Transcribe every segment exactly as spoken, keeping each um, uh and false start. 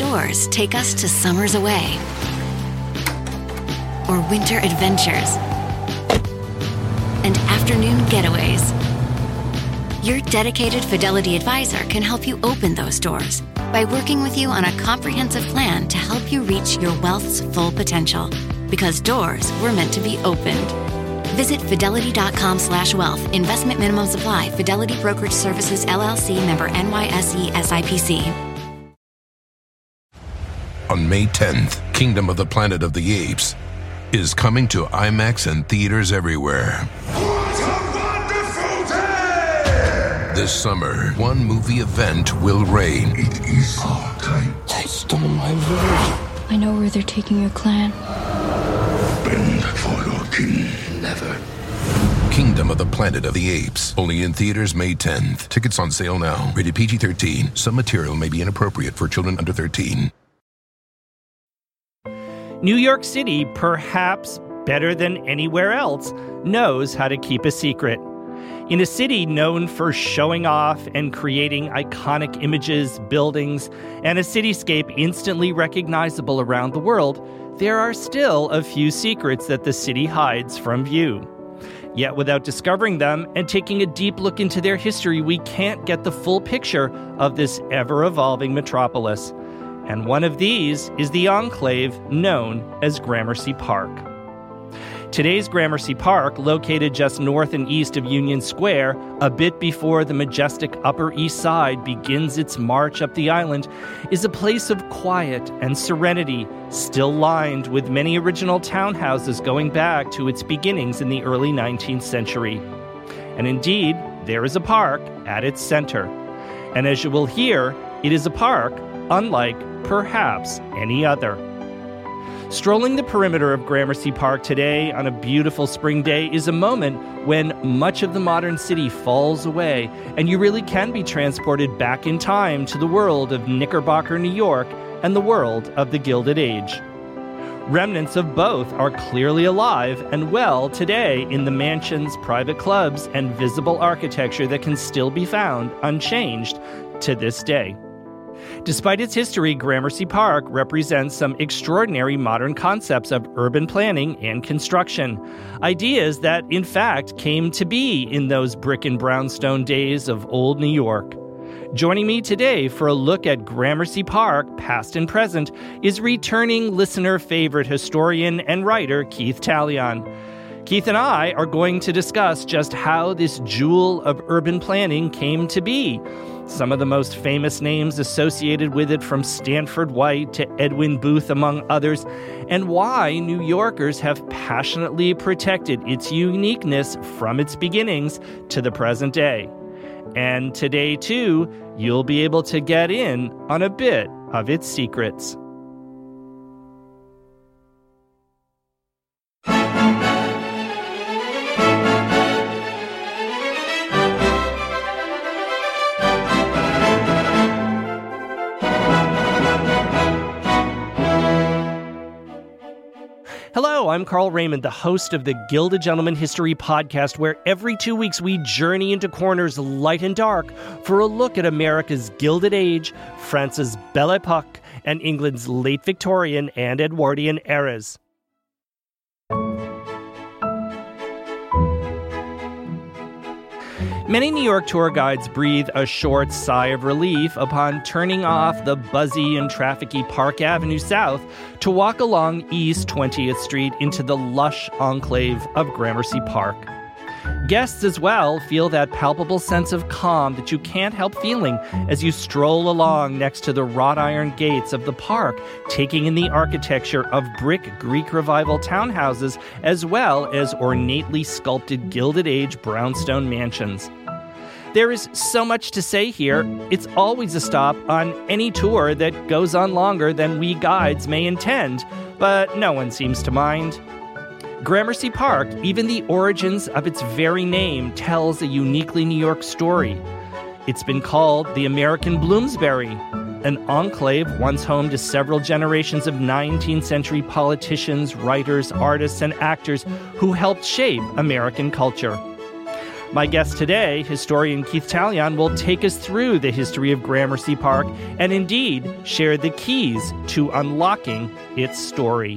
doors take us to summers away or winter adventures and afternoon getaways. Your dedicated Fidelity advisor can help you open those doors by working with you on a comprehensive plan to help you reach your wealth's full potential. Because doors were meant to be opened. Visit fidelity.com slash wealth. Investment minimum supply. Fidelity Brokerage Services, L L C, member N Y S E S I P C. On May tenth, Kingdom of the Planet of the Apes is coming to IMAX and theaters everywhere. What a wonderful day! This summer, one movie event will reign. It is our time. They stole my village. I know where they're taking your clan. Bend for your king. Never. Kingdom of the Planet of the Apes. Only in theaters May tenth. Tickets on sale now. Rated P G thirteen. Some material may be inappropriate for children under thirteen. New York City, perhaps better than anywhere else, knows how to keep a secret. In a city known for showing off and creating iconic images, buildings, and a cityscape instantly recognizable around the world, there are still a few secrets that the city hides from view. Yet without discovering them and taking a deep look into their history, we can't get the full picture of this ever-evolving metropolis. And one of these is the enclave known as Gramercy Park. Today's Gramercy Park, located just north and east of Union Square, a bit before the majestic Upper East Side begins its march up the island, is a place of quiet and serenity, still lined with many original townhouses going back to its beginnings in the early nineteenth century. And indeed, there is a park at its center. And as you will hear, it is a park unlike perhaps any other. Strolling the perimeter of Gramercy Park today on a beautiful spring day is a moment when much of the modern city falls away, and you really can be transported back in time to the world of Knickerbocker, New York, and the world of the Gilded Age. Remnants of both are clearly alive and well today in the mansions, private clubs, and visible architecture that can still be found unchanged to this day. Despite its history, Gramercy Park represents some extraordinary modern concepts of urban planning and construction. Ideas that, in fact, came to be in those brick and brownstone days of old New York. Joining me today for a look at Gramercy Park, past and present, is returning listener favorite historian and writer Keith Taillon. Keith and I are going to discuss just how this jewel of urban planning came to be. Some of the most famous names associated with it, from Stanford White to Edwin Booth, among others, and why New Yorkers have passionately protected its uniqueness from its beginnings to the present day. And today, too, you'll be able to get in on a bit of its secrets. Hello, I'm Carl Raymond, the host of the Gilded Gentleman History Podcast, where every two weeks we journey into corners light and dark for a look at America's Gilded Age, France's Belle Epoque, and England's late Victorian and Edwardian eras. Many New York tour guides breathe a short sigh of relief upon turning off the buzzy and trafficy Park Avenue South to walk along East twentieth Street into the lush enclave of Gramercy Park. Guests as well feel that palpable sense of calm that you can't help feeling as you stroll along next to the wrought iron gates of the park, taking in the architecture of brick Greek Revival townhouses as well as ornately sculpted Gilded Age brownstone mansions. There is so much to say here. It's always a stop on any tour that goes on longer than we guides may intend, but no one seems to mind. Gramercy Park, even the origins of its very name, tells a uniquely New York story. It's been called the American Bloomsbury, an enclave once home to several generations of nineteenth century politicians, writers, artists, and actors who helped shape American culture. My guest today, historian Keith Taillon, will take us through the history of Gramercy Park and indeed share the keys to unlocking its story.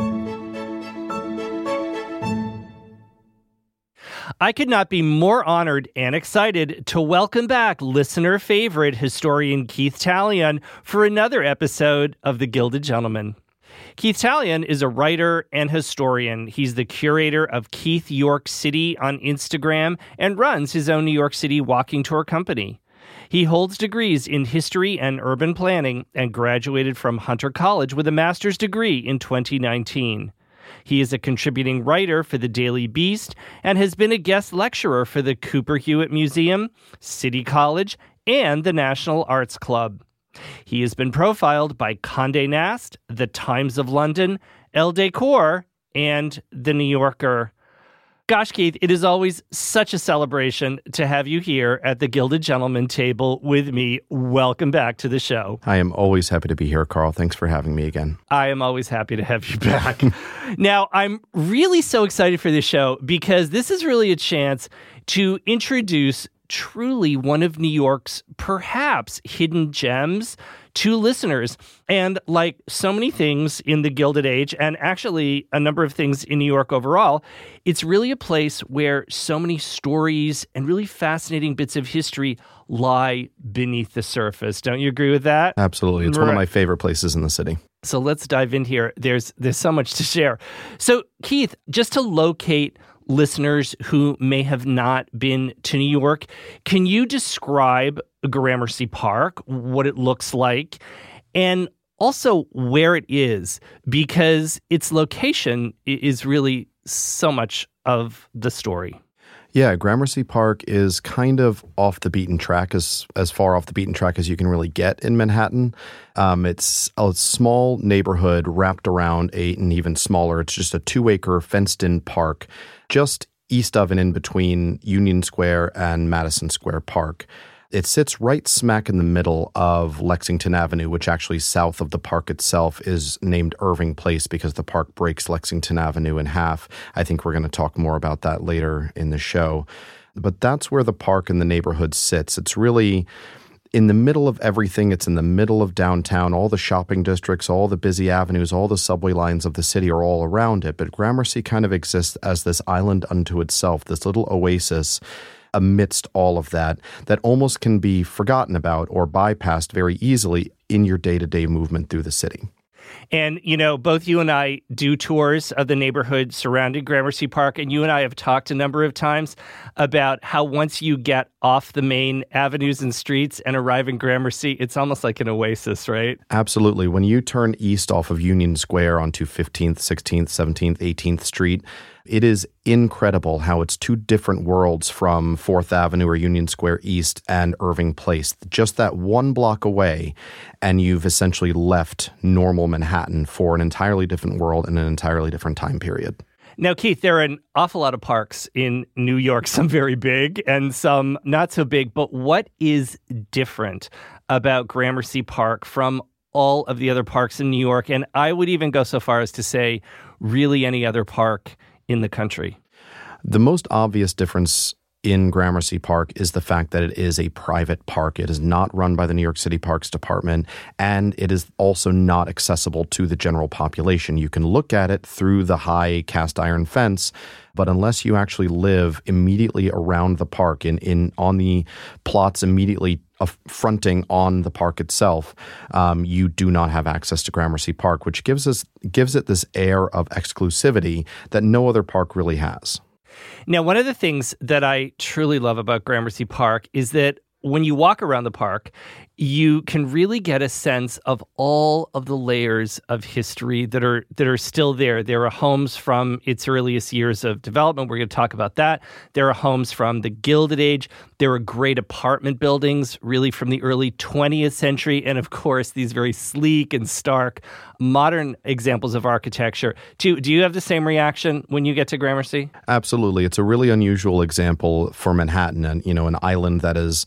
I could not be more honored and excited to welcome back listener favorite historian Keith Taillon for another episode of The Gilded Gentleman. Keith Taillon is a writer and historian. He's the curator of Keith York City on Instagram and runs his own New York City walking tour company. He holds degrees in history and urban planning and graduated from Hunter College with a master's degree in twenty nineteen. He is a contributing writer for the Daily Beast and has been a guest lecturer for the Cooper Hewitt Museum, City College, and the National Arts Club. He has been profiled by Condé Nast, The Times of London, Elle Decor, and The New Yorker. Gosh, Keith, it is always such a celebration to have you here at the Gilded Gentleman table with me. Welcome back to the show. I am always happy to be here, Carl. Thanks for having me again. I am always happy to have you back. Now, I'm really so excited for this show because this is really a chance to introduce truly one of New York's perhaps hidden gems to listeners. And like so many things in the Gilded Age, and actually a number of things in New York overall, it's really a place where so many stories and really fascinating bits of history lie beneath the surface. Don't you agree with that? Absolutely. It's right. One of my favorite places in the city. So let's dive in here. There's there's so much to share. So Keith, just to locate listeners who may have not been to New York, can you describe Gramercy Park, what it looks like, and also where it is? Because its location is really so much of the story. Yeah, Gramercy Park is kind of off the beaten track, as as far off the beaten track as you can really get in Manhattan. Um, it's a small neighborhood wrapped around a, and even smaller, it's just a two-acre fenced-in park just east of and in between Union Square and Madison Square Park. It sits right smack in the middle of Lexington Avenue, which actually south of the park itself is named Irving Place because the park breaks Lexington Avenue in half. I think we're going to talk more about that later in the show. But that's where the park and the neighborhood sits. It's really in the middle of everything. It's in the middle of downtown. All the shopping districts, all the busy avenues, all the subway lines of the city are all around it. But Gramercy kind of exists as this island unto itself, this little oasis amidst all of that, that almost can be forgotten about or bypassed very easily in your day-to-day movement through the city. And, you know, both you and I do tours of the neighborhood surrounding Gramercy Park, and you and I have talked a number of times about how once you get off the main avenues and streets and arrive in Gramercy, it's almost like an oasis, right? Absolutely. When you turn east off of Union Square onto fifteenth, sixteenth, seventeenth, eighteenth Street, it is incredible how it's two different worlds from fourth Avenue or Union Square East and Irving Place. Just that one block away, and you've essentially left normal Manhattan for an entirely different world and an entirely different time period. Now, Keith, there are an awful lot of parks in New York, some very big and some not so big. But what is different about Gramercy Park from all of the other parks in New York? And I would even go so far as to say really any other park in the country. The most obvious difference in Gramercy Park is the fact that it is a private park. It is not run by the New York City Parks Department, and it is also not accessible to the general population. You can look at it through the high cast iron fence, but unless you actually live immediately around the park, in, in on the plots immediately fronting on the park itself, um, you do not have access to Gramercy Park, which gives us gives it this air of exclusivity that no other park really has. Now, one of the things that I truly love about Gramercy Park is that when you walk around the park, you can really get a sense of all of the layers of history that are that are still there. There are homes from its earliest years of development. We're going to talk about that. There are homes from the Gilded Age. There are great apartment buildings, really from the early twentieth century. And of course, these very sleek and stark modern examples of architecture. Do, do you have the same reaction when you get to Gramercy? Absolutely. It's a really unusual example for Manhattan, and you know, an island that is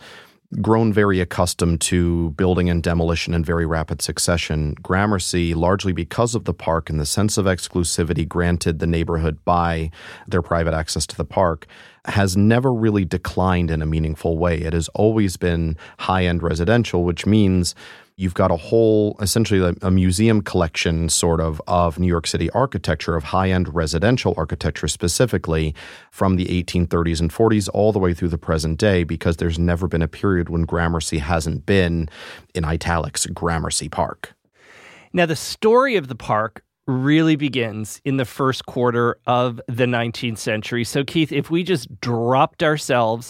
grown very accustomed to building and demolition in very rapid succession, Gramercy, largely because of the park and the sense of exclusivity granted the neighborhood by their private access to the park, has never really declined in a meaningful way. It has always been high-end residential, which means you've got a whole, essentially a, a museum collection sort of of New York City architecture, of high-end residential architecture specifically from the eighteen thirties and forties all the way through the present day, because there's never been a period when Gramercy hasn't been, in italics, Gramercy Park. Now, the story of the park really begins in the first quarter of the nineteenth century. So, Keith, if we just dropped ourselves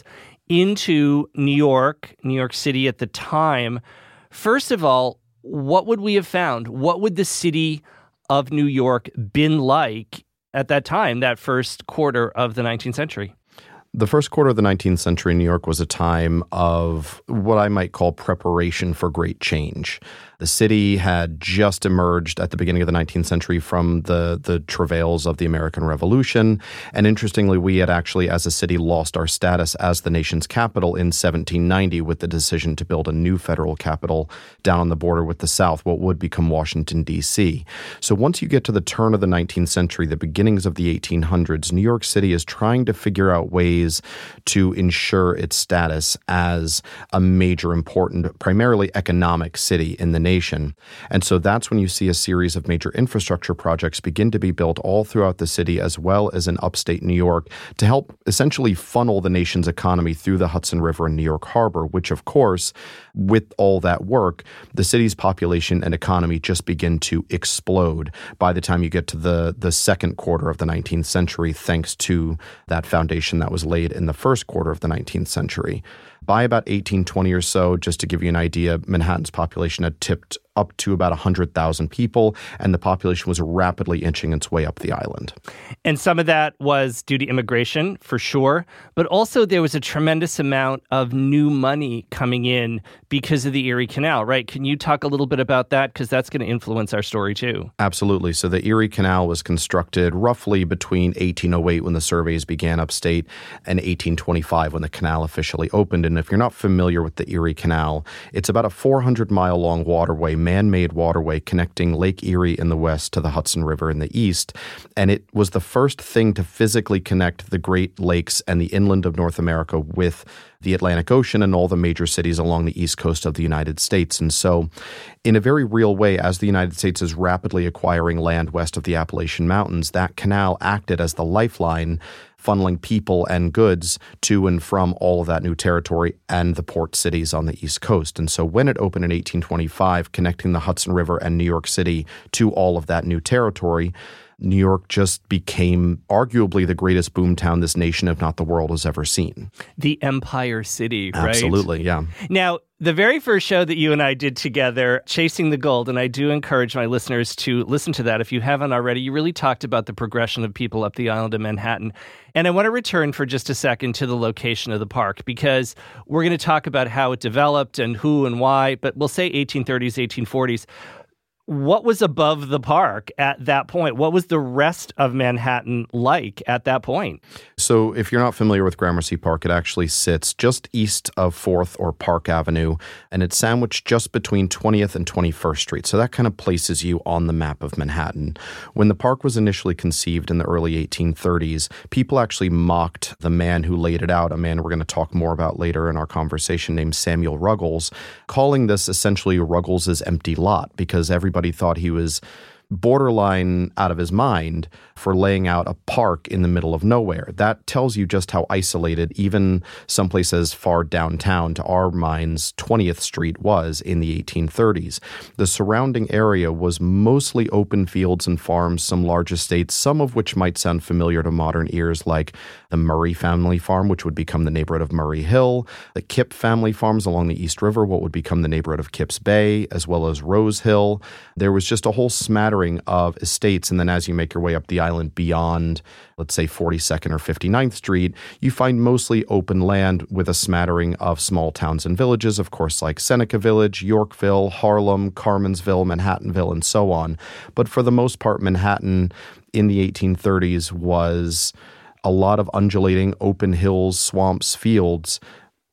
into New York, New York City at the time, first of all, what would we have found? What would the city of New York been like at that time, that first quarter of the nineteenth century? The first quarter of the nineteenth century in New York was a time of what I might call preparation for great change. The city had just emerged at the beginning of the nineteenth century from the, the travails of the American Revolution. And interestingly, we had actually, as a city, lost our status as the nation's capital in seventeen ninety with the decision to build a new federal capital down on the border with the South, what would become Washington, D C. So once you get to the turn of the nineteenth century, the beginnings of the eighteen hundreds, New York City is trying to figure out ways to ensure its status as a major, important, primarily economic city in the nation. And so that's when you see a series of major infrastructure projects begin to be built all throughout the city, as well as in upstate New York, to help essentially funnel the nation's economy through the Hudson River and New York Harbor, which, of course, with all that work, the city's population and economy just begin to explode by the time you get to the, the second quarter of the nineteenth century, thanks to that foundation that was laid in the first quarter of the nineteenth century. By about eighteen twenty or so, just to give you an idea, Manhattan's population had tipped up to about one hundred thousand people, and the population was rapidly inching its way up the island. And some of that was due to immigration, for sure, but also there was a tremendous amount of new money coming in because of the Erie Canal, right? Can you talk a little bit about that? Because that's going to influence our story, too. Absolutely. So the Erie Canal was constructed roughly between eighteen oh eight, when the surveys began upstate, and eighteen twenty-five, when the canal officially opened. And if you're not familiar with the Erie Canal, it's about a four hundred mile long waterway, man-made waterway connecting Lake Erie in the west to the Hudson River in the east. And it was the first thing to physically connect the Great Lakes and the inland of North America with the Atlantic Ocean and all the major cities along the east coast of the United States. And so, in a very real way, as the United States is rapidly acquiring land west of the Appalachian Mountains, that canal acted as the lifeline, funneling people and goods to and from all of that new territory and the port cities on the East Coast. And so when it opened in eighteen twenty-five, connecting the Hudson River and New York City to all of that new territory, New York just became arguably the greatest boomtown this nation, if not the world, has ever seen. The Empire City, right? Absolutely, yeah. Now, the very first show that you and I did together, Chasing the Gold, and I do encourage my listeners to listen to that if you haven't already, you really talked about the progression of people up the island of Manhattan. And I want to return for just a second to the location of the park, because we're going to talk about how it developed and who and why, but we'll say eighteen thirties, eighteen forties. What was above the park at that point? What was the rest of Manhattan like at that point? So if you're not familiar with Gramercy Park, it actually sits just east of fourth or Park Avenue, and it's sandwiched just between twentieth and twenty-first Street. So that kind of places you on the map of Manhattan. When the park was initially conceived in the early eighteen thirties, people actually mocked the man who laid it out, a man we're going to talk more about later in our conversation named Samuel Ruggles, calling this essentially Ruggles' empty lot, because everybody Everybody thought he was borderline out of his mind for laying out a park in the middle of nowhere. That tells you just how isolated even someplace as far downtown to our minds twentieth Street was in the eighteen thirties. The surrounding area was mostly open fields and farms, some large estates, some of which might sound familiar to modern ears, like the Murray family farm, which would become the neighborhood of Murray Hill, the Kipp family farms along the East River, what would become the neighborhood of Kips Bay, as well as Rose Hill. There was just a whole smattering of estates, and then as you make your way up the island beyond, let's say, forty-second or fifty-ninth Street, you find mostly open land with a smattering of small towns and villages, of course, like Seneca Village, Yorkville, Harlem, Carmansville, Manhattanville, and so on. But for the most part, Manhattan in the eighteen thirties was a lot of undulating open hills, swamps, fields,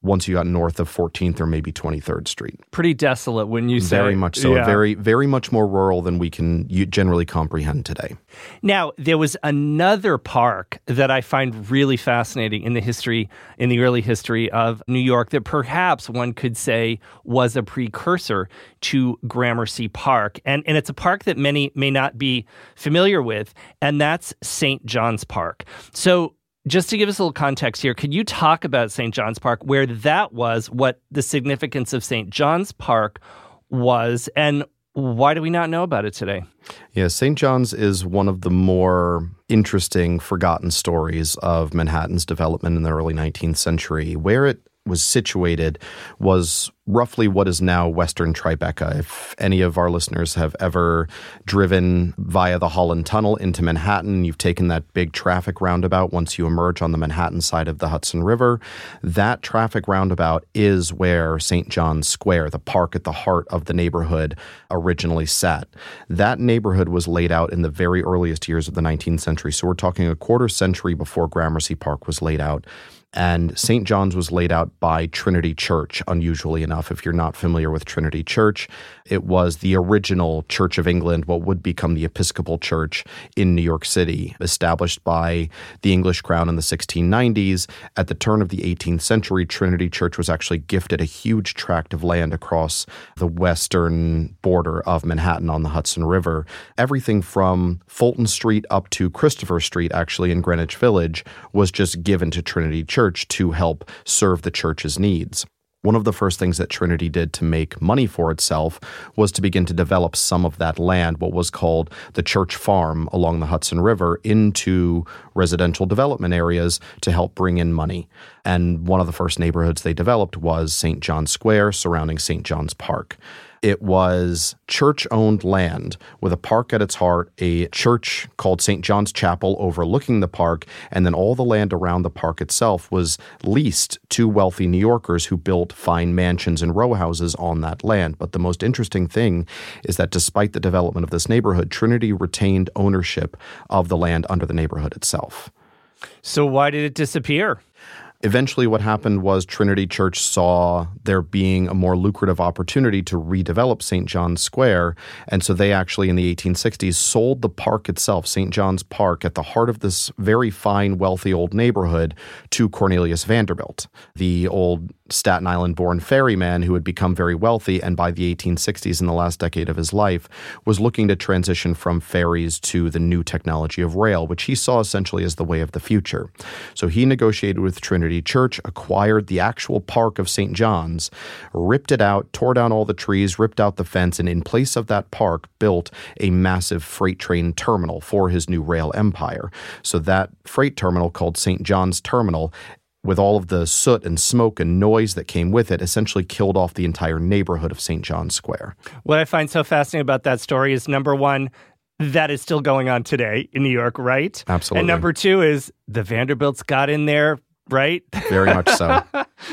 once you got north of fourteenth or maybe twenty-third Street. Pretty desolate, wouldn't you say? Very much so. Yeah. Very, very much more rural than we can generally comprehend today. Now, there was another park that I find really fascinating in the history, in the early history of New York, that perhaps one could say was a precursor to Gramercy Park. And, and it's a park that many may not be familiar with, and that's Saint John's Park. So just to give us a little context here, could you talk about Saint John's Park, where that was, what the significance of Saint John's Park was, and why do we not know about it today? Yeah, Saint John's is one of the more interesting, forgotten stories of Manhattan's development in the early nineteenth century. Where it was situated was roughly what is now Western Tribeca. If any of our listeners have ever driven via the Holland Tunnel into Manhattan, you've taken that big traffic roundabout once you emerge on the Manhattan side of the Hudson River. That traffic roundabout is where Saint John's Square, the park at the heart of the neighborhood, originally sat. That neighborhood was laid out in the very earliest years of the nineteenth century. So we're talking a quarter century before Gramercy Park was laid out. And Saint John's was laid out by Trinity Church, unusually enough. If you're not familiar with Trinity Church, it was the original Church of England, what would become the Episcopal Church in New York City, established by the English crown in the sixteen nineties. At the turn of the eighteenth century, Trinity Church was actually gifted a huge tract of land across the western border of Manhattan on the Hudson River. Everything from Fulton Street up to Christopher Street, actually in Greenwich Village, was just given to Trinity Church to help serve the church's needs. One of the first things that Trinity did to make money for itself was to begin to develop some of that land, what was called the Church Farm along the Hudson River, into residential development areas to help bring in money. And one of the first neighborhoods they developed was Saint John's Square, surrounding Saint John's Park. It was church-owned land with a park at its heart, a church called Saint John's Chapel overlooking the park, and then all the land around the park itself was leased to wealthy New Yorkers who built fine mansions and row houses on that land. But the most interesting thing is that despite the development of this neighborhood, Trinity retained ownership of the land under the neighborhood itself. So why did it disappear? Eventually, what happened was Trinity Church saw there being a more lucrative opportunity to redevelop Saint John's Square, and so they actually, in the eighteen sixties, sold the park itself, Saint John's Park, at the heart of this very fine, wealthy old neighborhood, to Cornelius Vanderbilt, the old Staten Island-born ferryman who had become very wealthy, and by the eighteen sixties, in the last decade of his life, was looking to transition from ferries to the new technology of rail, which he saw essentially as the way of the future. So he negotiated with Trinity Church, acquired the actual park of Saint John's, ripped it out, tore down all the trees, ripped out the fence, and in place of that park built a massive freight train terminal for his new rail empire. So that freight terminal, called Saint John's Terminal, with all of the soot and smoke and noise that came with it, essentially killed off the entire neighborhood of Saint John's Square. What I find so fascinating about that story is, number one, that is still going on today in New York, right? Absolutely. And number two is the Vanderbilts got in there, right? Very much so.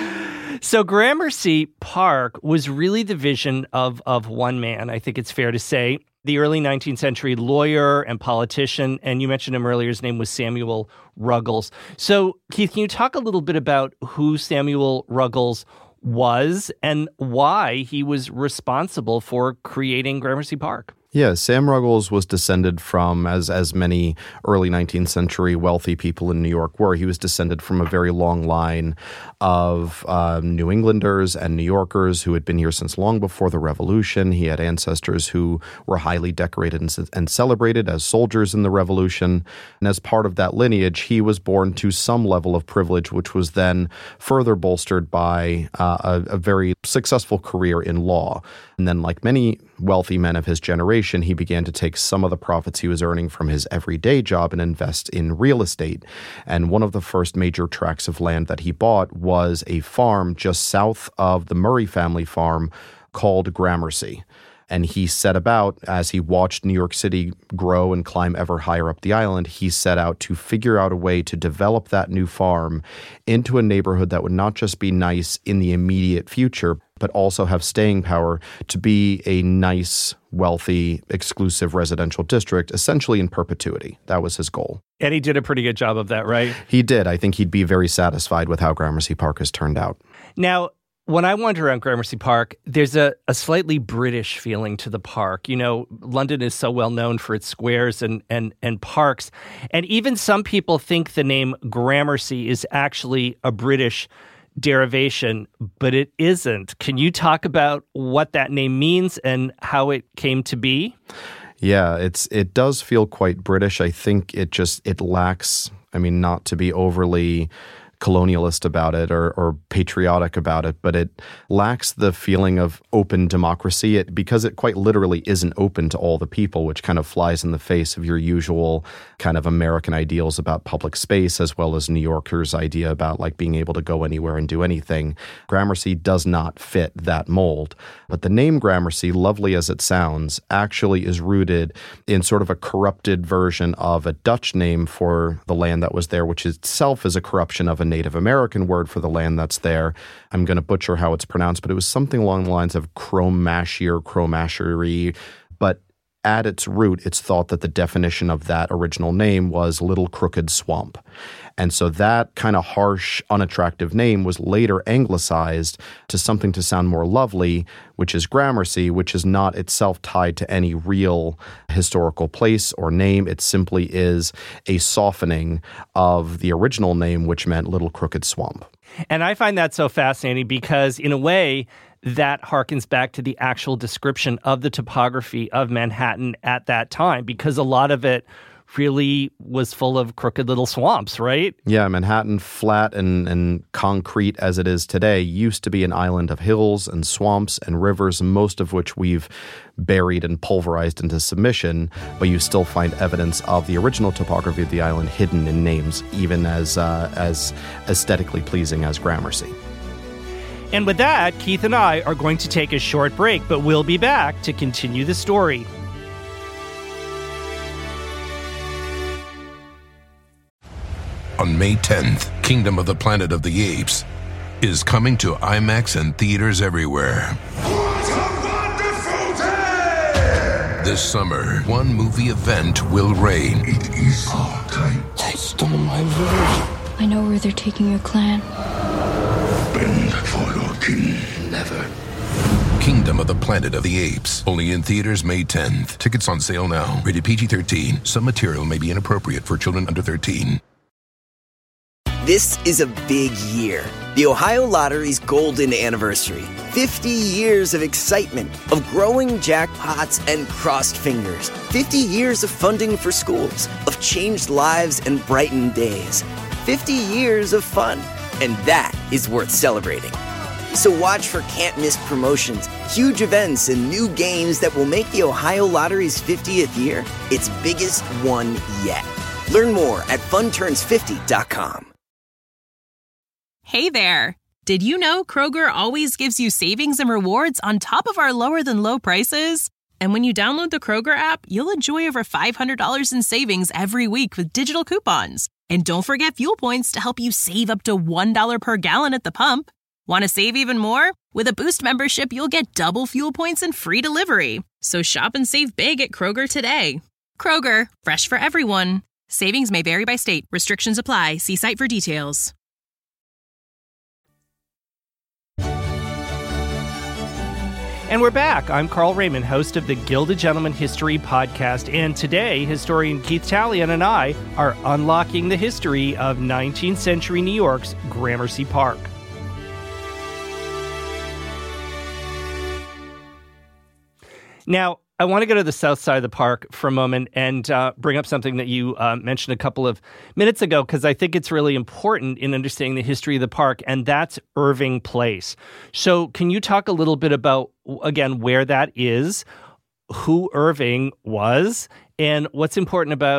So Gramercy Park was really the vision of, of one man, I think it's fair to say. The early nineteenth century lawyer and politician, and you mentioned him earlier, his name was Samuel Ruggles. So, Keith, can you talk a little bit about who Samuel Ruggles was and why he was responsible for creating Gramercy Park? Yeah, Sam Ruggles was descended from, as as many early nineteenth century wealthy people in New York were, he was descended from a very long line of uh, New Englanders and New Yorkers who had been here since long before the Revolution. He had ancestors who were highly decorated and, and celebrated as soldiers in the Revolution. And as part of that lineage, he was born to some level of privilege, which was then further bolstered by uh, a, a very successful career in law. And then, like many wealthy men of his generation, he began to take some of the profits he was earning from his everyday job and invest in real estate. And one of the first major tracts of land that he bought was a farm just south of the Murray family farm called Gramercy. And he set about, as he watched New York City grow and climb ever higher up the island, he set out to figure out a way to develop that new farm into a neighborhood that would not just be nice in the immediate future, but also have staying power to be a nice, wealthy, exclusive residential district, essentially in perpetuity. That was his goal. And he did a pretty good job of that, right? He did. I think he'd be very satisfied with how Gramercy Park has turned out. Now, when I wander around Gramercy Park, there's a, a slightly British feeling to the park. You know, London is so well known for its squares and, and, and parks. And even some people think the name Gramercy is actually a British derivation, but it isn't. Can you talk about what that name means and how it came to be? Yeah, it's it does feel quite British. I think it just, it lacks, I mean, not to be overly colonialist about it or, or patriotic about it, but it lacks the feeling of open democracy it, because it quite literally isn't open to all the people, which kind of flies in the face of your usual kind of American ideals about public space, as well as New Yorkers' idea about like being able to go anywhere and do anything. Gramercy does not fit that mold. But the name Gramercy, lovely as it sounds, actually is rooted in sort of a corrupted version of a Dutch name for the land that was there, which itself is a corruption of a Native American word for the land that's there. I'm going to butcher how it's pronounced, but it was something along the lines of Cromashir, Cromashery. But at its root, it's thought that the definition of that original name was Little Crooked Swamp. And so that kind of harsh, unattractive name was later anglicized to something to sound more lovely, which is Gramercy, which is not itself tied to any real historical place or name. It simply is a softening of the original name, which meant Little Crooked Swamp. And I find that so fascinating because, in a way, that harkens back to the actual description of the topography of Manhattan at that time, because a lot of it really was full of crooked little swamps, right? Yeah, Manhattan, flat and, and concrete as it is today, used to be an island of hills and swamps and rivers, most of which we've buried and pulverized into submission, but you still find evidence of the original topography of the island hidden in names, even as uh, as aesthetically pleasing as Gramercy. And with that, Keith and I are going to take a short break, but we'll be back to continue the story. On May tenth, Kingdom of the Planet of the Apes is coming to IMAX and theaters everywhere. What a wonderful day! This summer, one movie event will reign. It is our time. They stole my village. I know where they're taking your clan. Bend for your king. Never. Kingdom of the Planet of the Apes. Only in theaters May tenth. Tickets on sale now. Rated P G thirteen. Some material may be inappropriate for children under thirteen. This is a big year. The Ohio Lottery's golden anniversary. fifty years of excitement, of growing jackpots and crossed fingers. fifty years of funding for schools, of changed lives and brightened days. fifty years of fun. And that is worth celebrating. So watch for can't-miss promotions, huge events, and new games that will make the Ohio Lottery's fiftieth year its biggest one yet. Learn more at fun turns fifty dot com. Hey there! Did you know Kroger always gives you savings and rewards on top of our lower-than-low prices? And when you download the Kroger app, you'll enjoy over five hundred dollars in savings every week with digital coupons. And don't forget fuel points to help you save up to one dollar per gallon at the pump. Want to save even more? With a Boost membership, you'll get double fuel points and free delivery. So shop and save big at Kroger today. Kroger, fresh for everyone. Savings may vary by state. Restrictions apply. See site for details. And we're back. I'm Carl Raymond, host of the Gilded Gentleman History Podcast. And today, historian Keith Taillon and I are unlocking the history of nineteenth century New York's Gramercy Park. Now, I want to go to the south side of the park for a moment and uh, bring up something that you uh, mentioned a couple of minutes ago, because I think it's really important in understanding the history of the park, and that's Irving Place. So can you talk a little bit about, again, where that is, who Irving was, and what's important about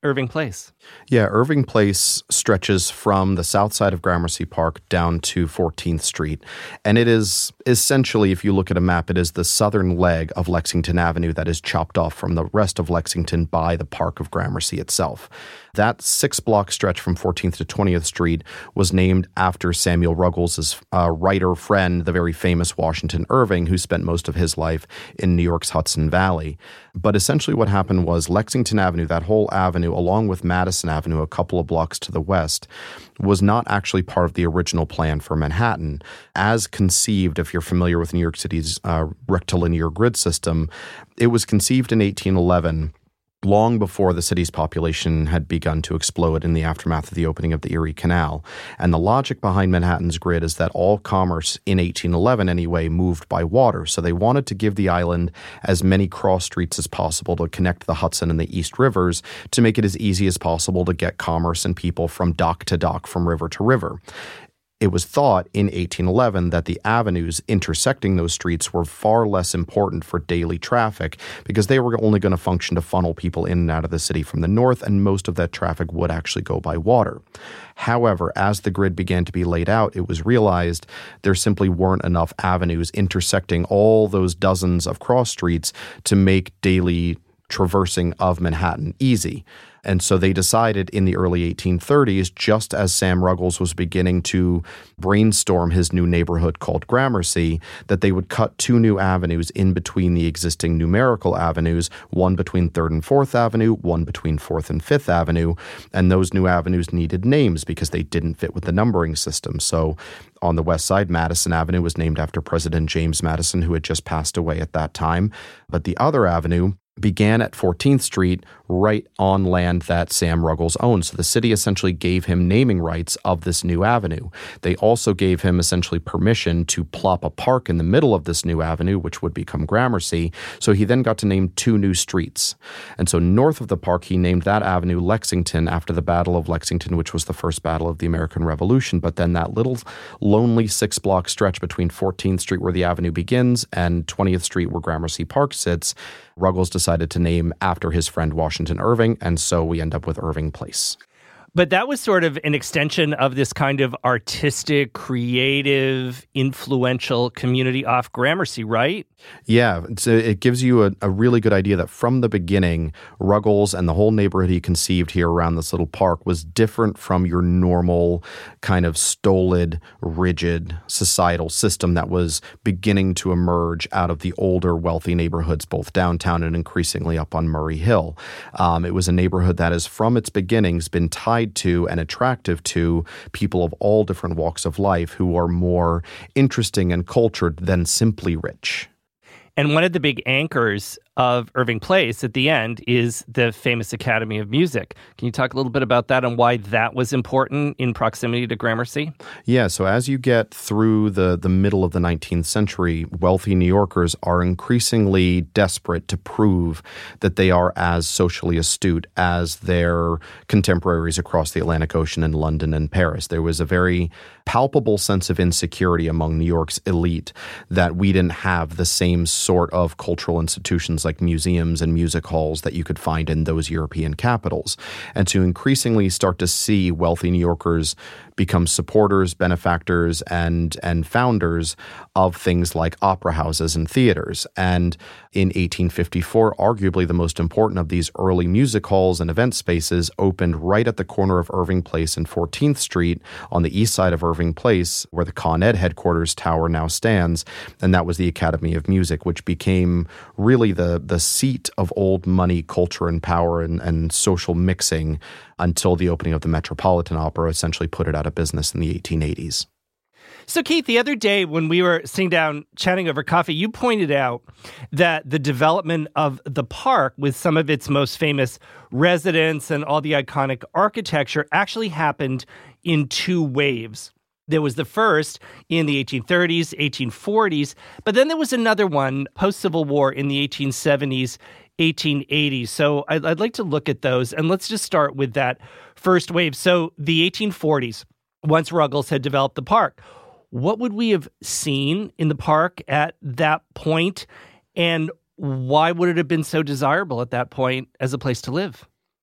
Irving Place? Yeah, Irving Place stretches from the south side of Gramercy Park down to fourteenth Street. And it is essentially, if you look at a map, it is the southern leg of Lexington Avenue that is chopped off from the rest of Lexington by the Park of Gramercy itself. That six-block stretch from fourteenth to twentieth Street was named after Samuel Ruggles' uh, writer friend, the very famous Washington Irving, who spent most of his life in New York's Hudson Valley. But essentially what happened was Lexington Avenue, that whole avenue, along with Madison Avenue, a couple of blocks to the west, was not actually part of the original plan for Manhattan. As conceived, if you're familiar with New York City's uh, rectilinear grid system, it was conceived in eighteen eleven, long before the city's population had begun to explode in the aftermath of the opening of the Erie Canal. And the logic behind Manhattan's grid is that all commerce in eighteen eleven anyway moved by water. So they wanted to give the island as many cross streets as possible to connect the Hudson and the East Rivers to make it as easy as possible to get commerce and people from dock to dock, from river to river. It was thought in eighteen eleven that the avenues intersecting those streets were far less important for daily traffic because they were only going to function to funnel people in and out of the city from the north, and most of that traffic would actually go by water. However, as the grid began to be laid out, it was realized there simply weren't enough avenues intersecting all those dozens of cross streets to make daily traversing of Manhattan easy. And so they decided in the early eighteen thirties, just as Sam Ruggles was beginning to brainstorm his new neighborhood called Gramercy, that they would cut two new avenues in between the existing numerical avenues, one between third and fourth Avenue, one between fourth and fifth Avenue. And those new avenues needed names because they didn't fit with the numbering system. So on the west side, Madison Avenue was named after President James Madison, who had just passed away at that time. But the other avenue began at fourteenth Street, right on land that Sam Ruggles owned. So the city essentially gave him naming rights of this new avenue. They also gave him essentially permission to plop a park in the middle of this new avenue, which would become Gramercy. So he then got to name two new streets. And so north of the park, he named that avenue Lexington after the Battle of Lexington, which was the first battle of the American Revolution. But then that little lonely six-block stretch between fourteenth Street, where the avenue begins, and twentieth Street, where Gramercy Park sits, Ruggles decided to name after his friend Washington Irving, and so we end up with Irving Place. But that was sort of an extension of this kind of artistic, creative, influential community off Gramercy, right? Yeah, it's a, it gives you a, a really good idea that from the beginning, Ruggles and the whole neighborhood he conceived here around this little park was different from your normal kind of stolid, rigid societal system that was beginning to emerge out of the older, wealthy neighborhoods, both downtown and increasingly up on Murray Hill. Um, it was a neighborhood that has, from its beginnings, been tied to and attractive to people of all different walks of life who are more interesting and cultured than simply rich. And one of the big anchors of Irving Place at the end is the famous Academy of Music. Can you talk a little bit about that and why that was important in proximity to Gramercy? Yeah, so as you get through the, the middle of the nineteenth century, wealthy New Yorkers are increasingly desperate to prove that they are as socially astute as their contemporaries across the Atlantic Ocean in London and Paris. There was a very palpable sense of insecurity among New York's elite that we didn't have the same sort of cultural institutions like museums and music halls that you could find in those European capitals. And to increasingly start to see wealthy New Yorkers become supporters, benefactors, and and founders of things like opera houses and theaters. And in eighteen fifty-four, arguably the most important of these early music halls and event spaces opened right at the corner of Irving Place and fourteenth Street on the east side of Irving Place, where the Con Ed headquarters tower now stands. And that was the Academy of Music, which became really the, the seat of old money, culture, and power and, and social mixing until the opening of the Metropolitan Opera essentially put it out of business in the eighteen eighties. So, Keith, the other day when we were sitting down chatting over coffee, you pointed out that the development of the park with some of its most famous residents and all the iconic architecture actually happened in two waves. There was the first in the eighteen thirties, eighteen forties, but then there was another one post-Civil War in the eighteen seventies, eighteen eighties. So I'd, I'd like to look at those, and let's just start with that first wave. So the eighteen forties, once Ruggles had developed the park, what would we have seen in the park at that point, and why would it have been so desirable at that point as a place to live?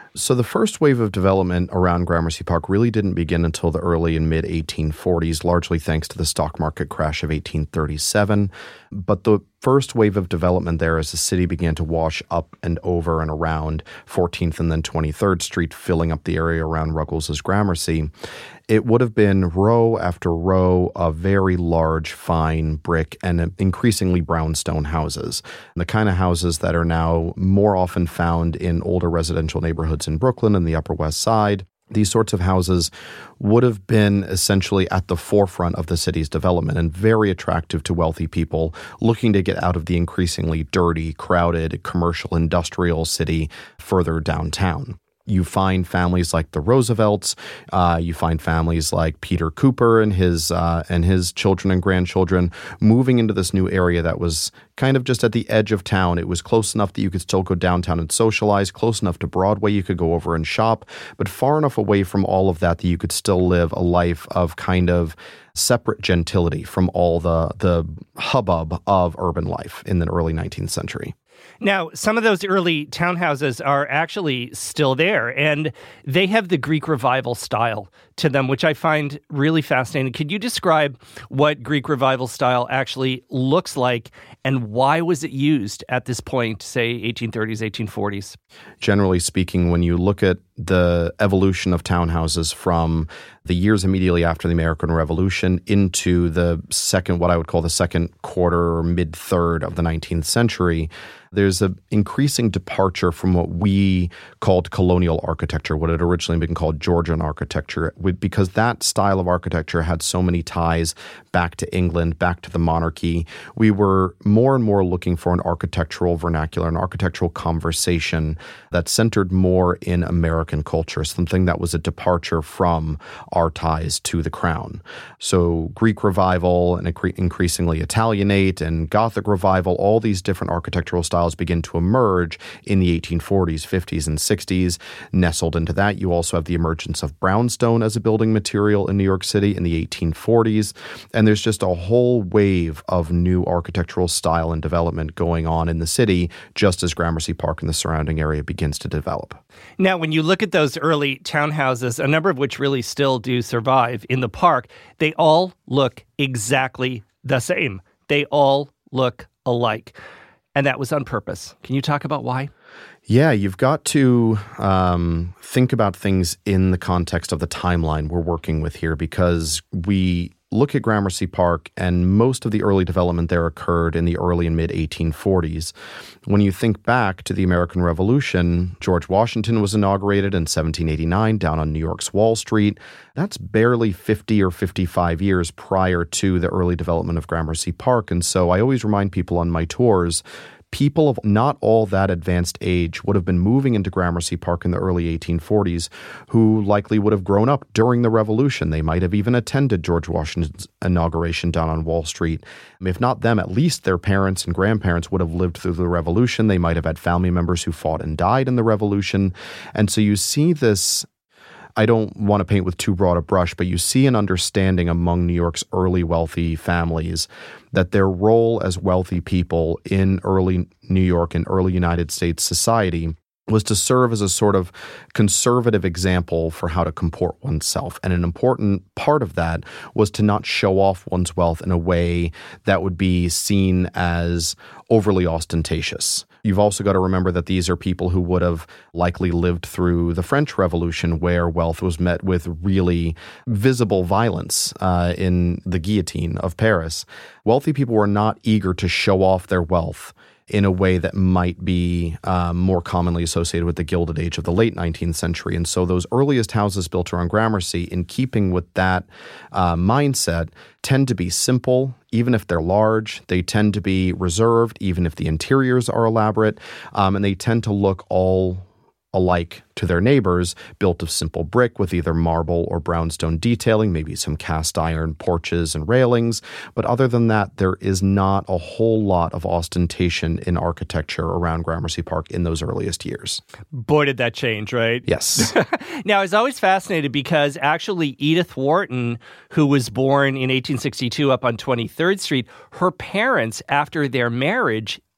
So the first wave of development around Gramercy Park really didn't begin until the early and mid eighteen forties, largely thanks to the stock market crash of eighteen thirty-seven. But the first wave of development there, as the city began to wash up and over and around fourteenth and then twenty-third Street, filling up the area around Ruggles' Gramercy, it would have been row after row of very large, fine brick and increasingly brownstone houses. The kind of houses that are now more often found in older residential neighborhoods in Brooklyn and the Upper West Side. These sorts of houses would have been essentially at the forefront of the city's development and very attractive to wealthy people looking to get out of the increasingly dirty, crowded, commercial, industrial city further downtown. You find families like the Roosevelts. Uh, you find families like Peter Cooper and his uh, and his children and grandchildren moving into this new area that was kind of just at the edge of town. It was close enough that you could still go downtown and socialize, close enough to Broadway you could go over and shop, but far enough away from all of that that you could still live a life of kind of separate gentility from all the the hubbub of urban life in the early nineteenth century. Now, some of those early townhouses are actually still there, and they have the Greek Revival style to them, which I find really fascinating. Could you describe what Greek Revival style actually looks like, and why was it used at this point, say eighteen thirties, eighteen forties? Generally speaking, when you look at the evolution of townhouses from the years immediately after the American Revolution into the second, what I would call the second quarter or mid-third of the nineteenth century, there's an increasing departure from what we called colonial architecture, what had originally been called Georgian architecture, because that style of architecture had so many ties back to England, back to the monarchy. We were more and more looking for an architectural vernacular, an architectural conversation that centered more in American culture, something that was a departure from our ties to the crown. So Greek Revival and increasingly Italianate and Gothic Revival, all these different architectural styles begin to emerge in the eighteen forties, fifties, and sixties. Nestled into that, you also have the emergence of brownstone as a building material in New York City in the eighteen forties. And there's just a whole wave of new architectural style and development going on in the city, just as Gramercy Park and the surrounding area begins to develop. Now, when you look at those early townhouses, a number of which really still do survive in the park, they all look exactly the same. They all look alike. And that was on purpose. Can you talk about why? Yeah, you've got to um, think about things in the context of the timeline we're working with here, because we look at Gramercy Park, and most of the early development there occurred in the early and mid eighteen forties. When you think back to the American Revolution, George Washington was inaugurated in seventeen eighty-nine down on New York's Wall Street. That's barely fifty or fifty-five years prior to the early development of Gramercy Park. And so I always remind people on my tours, people of not all that advanced age would have been moving into Gramercy Park in the early eighteen forties who likely would have grown up during the Revolution. They might have even attended George Washington's inauguration down on Wall Street. If not them, at least their parents and grandparents would have lived through the Revolution. They might have had family members who fought and died in the Revolution. And so you see this, I don't want to paint with too broad a brush, but you see an understanding among New York's early wealthy families that their role as wealthy people in early New York and early United States society was to serve as a sort of conservative example for how to comport oneself. And an important part of that was to not show off one's wealth in a way that would be seen as overly ostentatious. You've also got to remember that these are people who would have likely lived through the French Revolution, where wealth was met with really visible violence uh, in the guillotine of Paris. Wealthy people were not eager to show off their wealth in a way that might be um, more commonly associated with the Gilded Age of the late nineteenth century. And so those earliest houses built around Gramercy, in keeping with that uh, mindset, tend to be simple, even if they're large. They tend to be reserved, even if the interiors are elaborate. Um, and they tend to look all alike to their neighbors, built of simple brick with either marble or brownstone detailing, maybe some cast iron porches and railings. But other than that, there is not a whole lot of ostentation in architecture around Gramercy Park in those earliest years. Boy, did that change, right? Yes. Now, I was always fascinated because actually Edith Wharton, who was born in eighteen sixty-two up on twenty-third Street, her parents, after their marriage,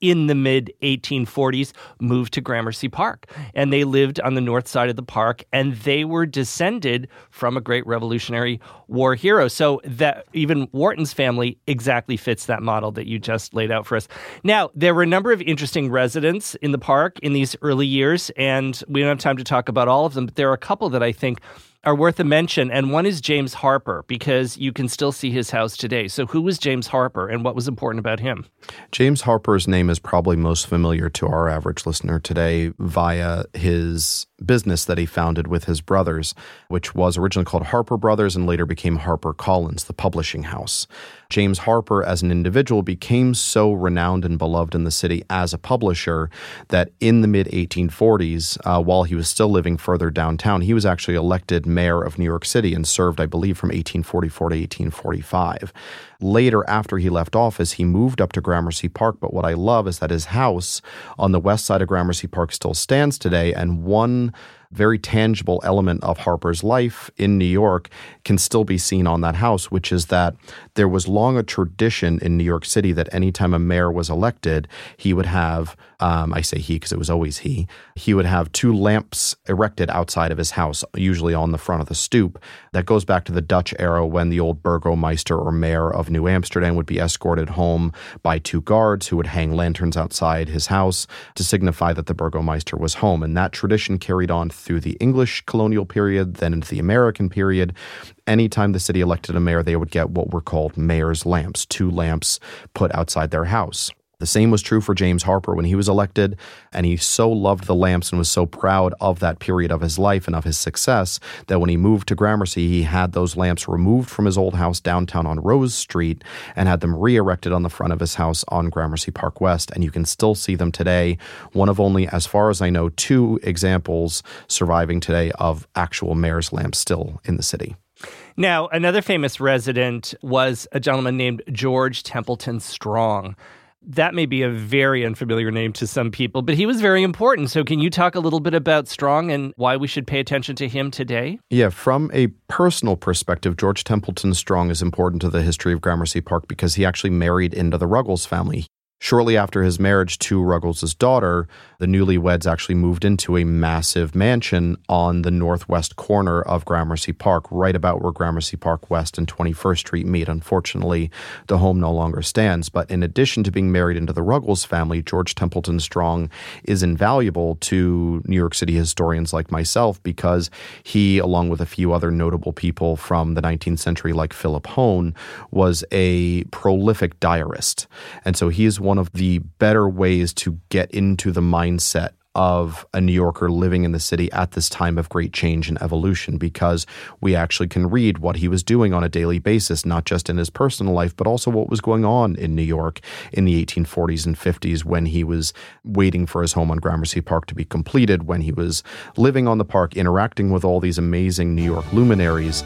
in the mid eighteen forties, moved to Gramercy Park. And they lived on the north side of the park, and they were descended from a great Revolutionary War hero. So that even Wharton's family exactly fits that model that you just laid out for us. Now, there were a number of interesting residents in the park in these early years, and we don't have time to talk about all of them, but there are a couple that I think are worth a mention, and one is James Harper, because you can still see his house today. So who was James Harper, and what was important about him? James Harper's name is probably most familiar to our average listener today via his business that he founded with his brothers, which was originally called Harper Brothers and later became HarperCollins, the publishing house. James Harper, as an individual, became so renowned and beloved in the city as a publisher that in the mid eighteen forties, uh, while he was still living further downtown, he was actually elected mayor of New York City and served, I believe, from eighteen forty-four to eighteen forty-five. Later, after he left office, he moved up to Gramercy Park, but what I love is that his house on the west side of Gramercy Park still stands today, and one very tangible element of Harper's life in New York can still be seen on that house, which is that there was long a tradition in New York City that anytime a mayor was elected, he would have, um, I say he because it was always he, he would have two lamps erected outside of his house, usually on the front of the stoop. That goes back to the Dutch era when the old burgomeister or mayor of New Amsterdam would be escorted home by two guards who would hang lanterns outside his house to signify that the burgomeister was home. And that tradition carried on through the English colonial period, then into the American period. Anytime the city elected a mayor, they would get what were called mayor's lamps, two lamps put outside their house. The same was true for James Harper when he was elected, and he so loved the lamps and was so proud of that period of his life and of his success that when he moved to Gramercy, he had those lamps removed from his old house downtown on Rose Street and had them re-erected on the front of his house on Gramercy Park West, and you can still see them today. One of only, as far as I know, two examples surviving today of actual mayor's lamps still in the city. Now, another famous resident was a gentleman named George Templeton Strong. That may be a very unfamiliar name to some people, but he was very important. So can you talk a little bit about Strong and why we should pay attention to him today? Yeah, from a personal perspective, George Templeton Strong is important to the history of Gramercy Park because he actually married into the Ruggles family. Shortly after his marriage to Ruggles' daughter, the newlyweds actually moved into a massive mansion on the northwest corner of Gramercy Park, right about where Gramercy Park West and twenty-first Street meet. Unfortunately, the home no longer stands. But in addition to being married into the Ruggles family, George Templeton Strong is invaluable to New York City historians like myself because he, along with a few other notable people from the nineteenth century like Philip Hone, was a prolific diarist. And so he is one One of the better ways to get into the mindset of a New Yorker living in the city at this time of great change and evolution, because we actually can read what he was doing on a daily basis, not just in his personal life, but also what was going on in New York in the eighteen forties and fifties when he was waiting for his home on Gramercy Park to be completed, when he was living on the park, interacting with all these amazing New York luminaries.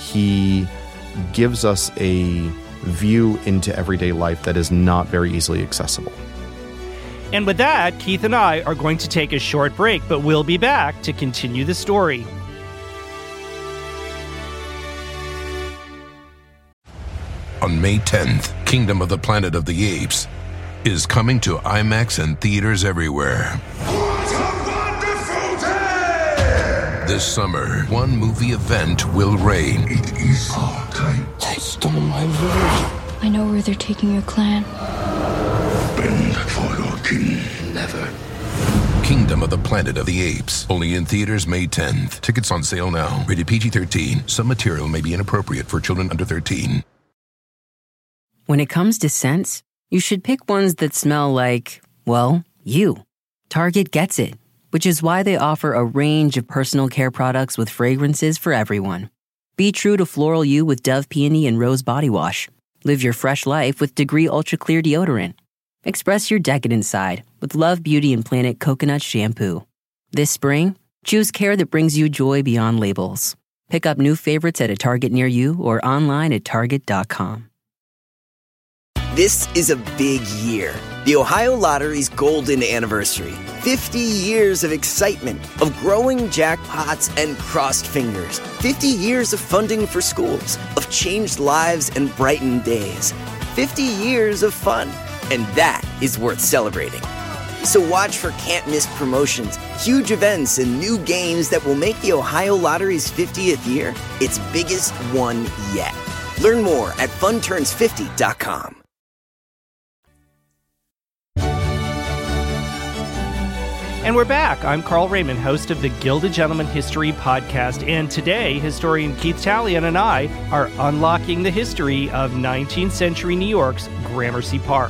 He gives us a view into everyday life that is not very easily accessible. And with that, Keith and I are going to take a short break, but we'll be back to continue the story. On May tenth, Kingdom of the Planet of the Apes is coming to IMAX and theaters everywhere. What a wonderful day! This summer, one movie event will reign. It is our time. They stole my village. I know where they're taking your clan. Bend for your king. Never. Kingdom of the Planet of the Apes. Only in theaters May tenth. Tickets on sale now. Rated P G thirteen. Some material may be inappropriate for children under thirteen. When it comes to scents, you should pick ones that smell like, well, you. Target gets it, which is why they offer a range of personal care products with fragrances for everyone. Be true to floral you with Dove Peony and Rose Body Wash. Live your fresh life with Degree Ultra Clear Deodorant. Express your decadent side with Love Beauty and Planet Coconut Shampoo. This spring, choose care that brings you joy beyond labels. Pick up new favorites at a Target near you or online at target dot com. This is a big year. The Ohio Lottery's golden anniversary. fifty years of excitement, of growing jackpots and crossed fingers. fifty years of funding for schools, of changed lives and brightened days. fifty years of fun. and that is worth celebrating. So watch for can't-miss promotions, huge events, and new games that will make the Ohio Lottery's fiftieth year its biggest one yet. Learn more at fun turns fifty dot com. And we're back. I'm Carl Raymond, host of the Gilded Gentleman History Podcast. And today, historian Keith Taillon and I are unlocking the history of nineteenth century New York's Gramercy Park.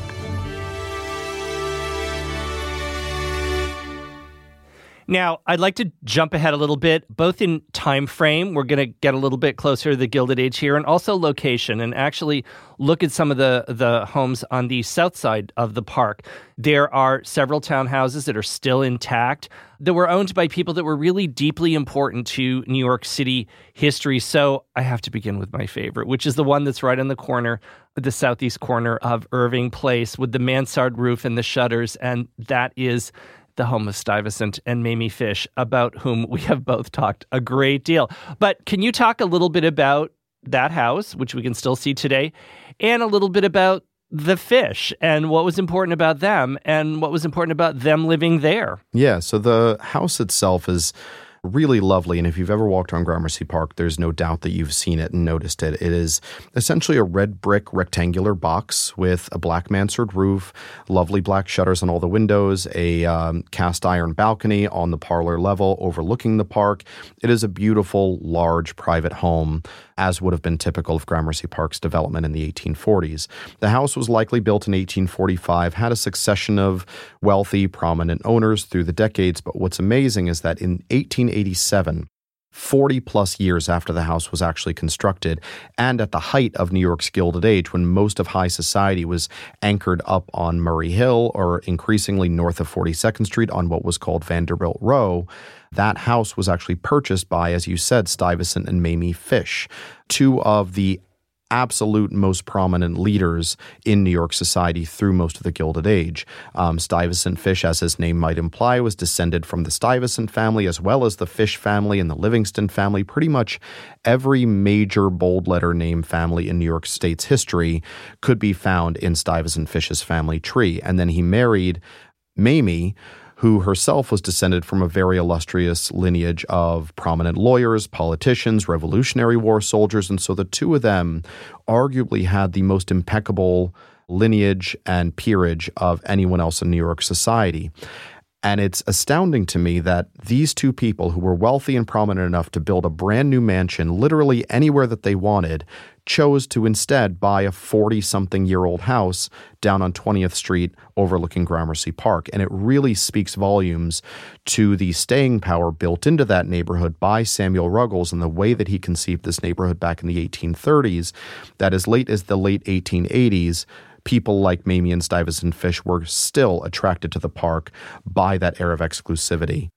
Now, I'd like to jump ahead a little bit, both in time frame. We're going to get a little bit closer to the Gilded Age here, and also location, and actually look at some of the, the homes on the south side of the park. There are several townhouses that are still intact that were owned by people that were really deeply important to New York City history. So I have to begin with my favorite, which is the one that's right on the corner, the southeast corner of Irving Place, with the mansard roof and the shutters, and that is the home of Stuyvesant and Mamie Fish, about whom we have both talked a great deal. But can you talk a little bit about that house, which we can still see today, and a little bit about the Fish and what was important about them and what was important about them living there? Yeah, so the house itself is really lovely, and if you've ever walked on Gramercy Park, there's no doubt that you've seen it and noticed it. It is essentially a red brick rectangular box with a black mansard roof, lovely black shutters on all the windows, a um, cast iron balcony on the parlor level overlooking the park. It is a beautiful, large private home, as would have been typical of Gramercy Park's development in the eighteen forties. The house was likely built in eighteen forty-five, had a succession of wealthy, prominent owners through the decades, but what's amazing is that in eighteen eighty-seven, forty plus years after the house was actually constructed, and at the height of New York's Gilded Age, when most of high society was anchored up on Murray Hill, or increasingly north of forty-second Street on what was called Vanderbilt Row, that house was actually purchased by, as you said, Stuyvesant and Mamie Fish, two of the absolute most prominent leaders in New York society through most of the Gilded Age. Um, Stuyvesant Fish, as his name might imply, was descended from the Stuyvesant family, as well as the Fish family and the Livingston family. Pretty much every major bold letter name family in New York State's history could be found in Stuyvesant Fish's family tree. And then he married Mamie, who herself was descended from a very illustrious lineage of prominent lawyers, politicians, Revolutionary War soldiers. And so the two of them arguably had the most impeccable lineage and peerage of anyone else in New York society. And it's astounding to me that these two people, who were wealthy and prominent enough to build a brand new mansion literally anywhere that they wanted, chose to instead buy a forty-something-year-old house down on twentieth Street overlooking Gramercy Park. And it really speaks volumes to the staying power built into that neighborhood by Samuel Ruggles and the way that he conceived this neighborhood back in the eighteen thirties, that as late as the late eighteen eighties, people like Mamie and Stuyvesant Fish were still attracted to the park by that air of exclusivity.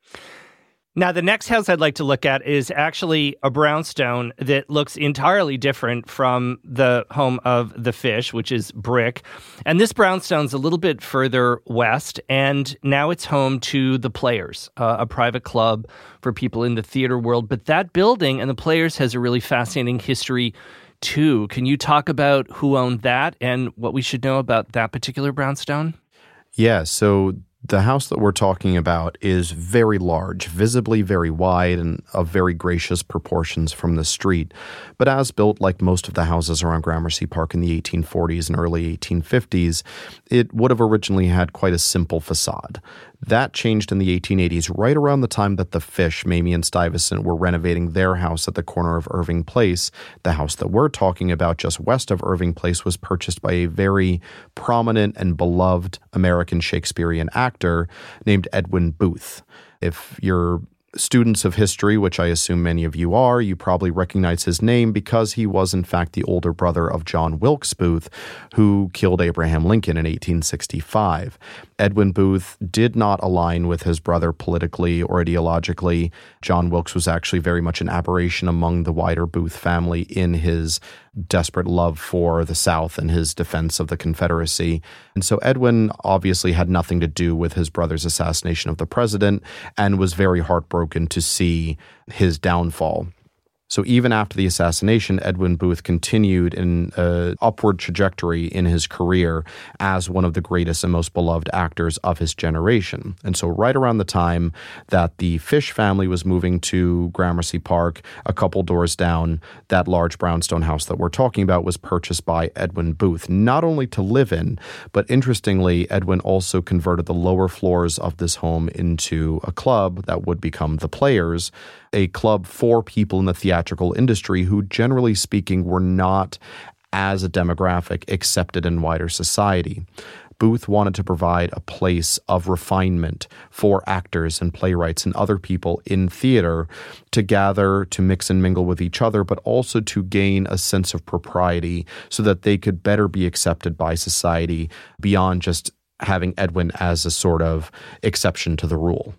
Now, the next house I'd like to look at is actually a brownstone that looks entirely different from the home of the Fish, which is brick. And this brownstone's a little bit further west, and now it's home to the Players, uh, a private club for people in the theater world. But that building and the Players has a really fascinating history too. Can you talk about who owned that and what we should know about that particular brownstone? Yeah, so the house that we're talking about is very large, visibly very wide, and of very gracious proportions from the street. But as built, like most of the houses around Gramercy Park in the eighteen forties and early eighteen fifties, it would have originally had quite a simple facade. That changed in the eighteen eighties, right around the time that the Fish, Mamie and Stuyvesant, were renovating their house at the corner of Irving Place. The house that we're talking about just west of Irving Place was purchased by a very prominent and beloved American Shakespearean actor named Edwin Booth. If you're students of history, which I assume many of you are, you probably recognize his name because he was in fact the older brother of John Wilkes Booth, who killed Abraham Lincoln in eighteen sixty-five. Edwin Booth did not align with his brother politically or ideologically. John Wilkes was actually very much an aberration among the wider Booth family in his desperate love for the South and his defense of the Confederacy. And so Edwin obviously had nothing to do with his brother's assassination of the president and was very heartbroken to see his downfall. So even after the assassination, Edwin Booth continued in an upward trajectory in his career as one of the greatest and most beloved actors of his generation. And so right around the time that the Fish family was moving to Gramercy Park, a couple doors down, that large brownstone house that we're talking about was purchased by Edwin Booth, not only to live in, but interestingly, Edwin also converted the lower floors of this home into a club that would become the Players, a club for people in the theatrical industry who, generally speaking, were not, as a demographic, accepted in wider society. Booth wanted to provide a place of refinement for actors and playwrights and other people in theater to gather, to mix and mingle with each other, but also to gain a sense of propriety so that they could better be accepted by society beyond just having Edwin as a sort of exception to the rule.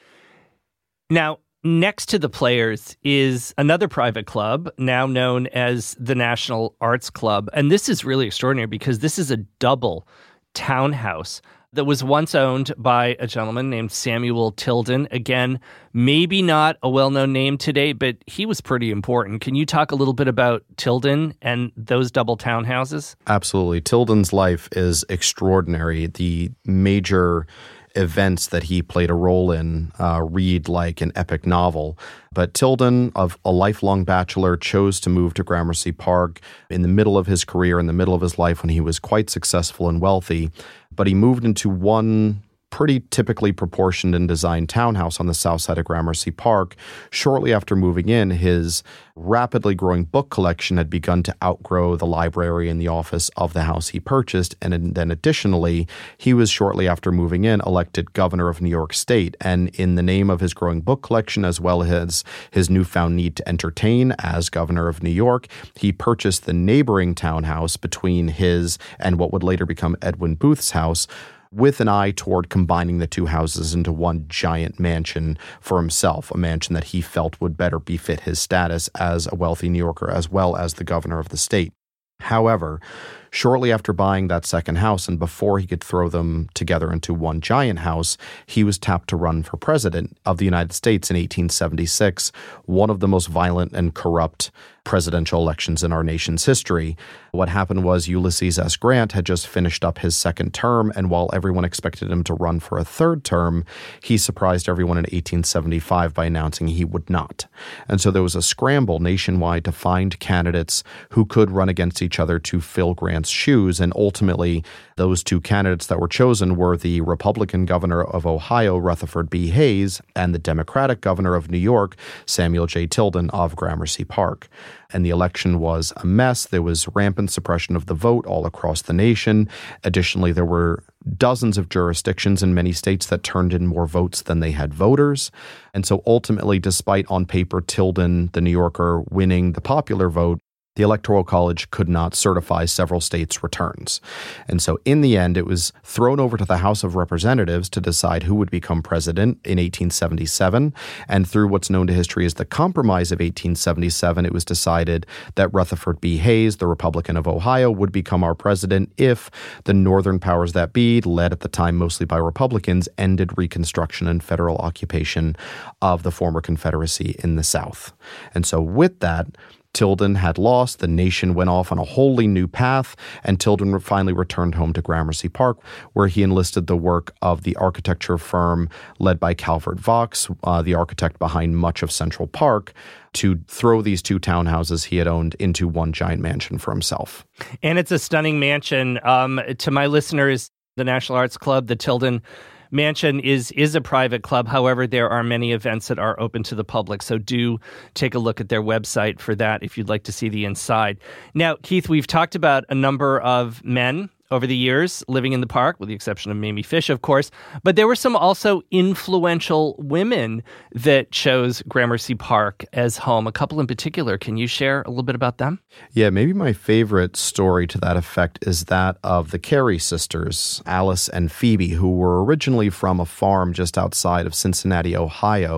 Now, next to the Players is another private club, now known as the National Arts Club. And this is really extraordinary because this is a double townhouse that was once owned by a gentleman named Samuel Tilden. Again, maybe not a well-known name today, but he was pretty important. Can you talk a little bit about Tilden and those double townhouses? Absolutely. Tilden's life is extraordinary. The major events that he played a role in uh, read like an epic novel. But Tilden, of a lifelong bachelor, chose to move to Gramercy Park in the middle of his career, in the middle of his life when he was quite successful and wealthy. But he moved into one pretty typically proportioned and designed townhouse on the south side of Gramercy Park. Shortly after moving in, his rapidly growing book collection had begun to outgrow the library and the office of the house he purchased. And then additionally, he was shortly after moving in elected governor of New York State. And in the name of his growing book collection, as well as his newfound need to entertain as governor of New York, he purchased the neighboring townhouse between his and what would later become Edwin Booth's house, with an eye toward combining the two houses into one giant mansion for himself, a mansion that he felt would better befit his status as a wealthy New Yorker as well as the governor of the state. However, shortly after buying that second house and before he could throw them together into one giant house, he was tapped to run for president of the United States in eighteen seventy-six, one of the most violent and corrupt presidential elections in our nation's history. What happened was Ulysses S. Grant had just finished up his second term, and while everyone expected him to run for a third term, he surprised everyone in eighteen seventy-five by announcing he would not. And so there was a scramble nationwide to find candidates who could run against each other to fill Grant's shoes, and ultimately those two candidates that were chosen were the Republican governor of Ohio, Rutherford B. Hayes, and the Democratic governor of New York, Samuel J. Tilden of Gramercy Park. And the election was a mess. There was rampant suppression of the vote all across the nation. Additionally, there were dozens of jurisdictions in many states that turned in more votes than they had voters. And so ultimately, despite on paper Tilden, the New Yorker, winning the popular vote, the Electoral College could not certify several states' returns. And so in the end, it was thrown over to the House of Representatives to decide who would become president in eighteen seventy-seven. And through what's known to history as the Compromise of eighteen seventy-seven, it was decided that Rutherford B. Hayes, the Republican of Ohio, would become our president if the northern powers that be, led at the time mostly by Republicans, ended Reconstruction and federal occupation of the former Confederacy in the South. And so with that, Tilden had lost, the nation went off on a wholly new path, and Tilden finally returned home to Gramercy Park, where he enlisted the work of the architecture firm led by Calvert Vaux, uh, the architect behind much of Central Park, to throw these two townhouses he had owned into one giant mansion for himself. And it's a stunning mansion. Um, to my listeners, the National Arts Club, the Tilden Mansion is is a private club. However, there are many events that are open to the public, so do take a look at their website for that if you'd like to see the inside. Now, Keith, we've talked about a number of men over the years living in the park, with the exception of Mamie Fish, of course. But there were some also influential women that chose Gramercy Park as home, a couple in particular. Can you share a little bit about them? Yeah, maybe my favorite story to that effect is that of the Carey sisters, Alice and Phoebe, who were originally from a farm just outside of Cincinnati, Ohio.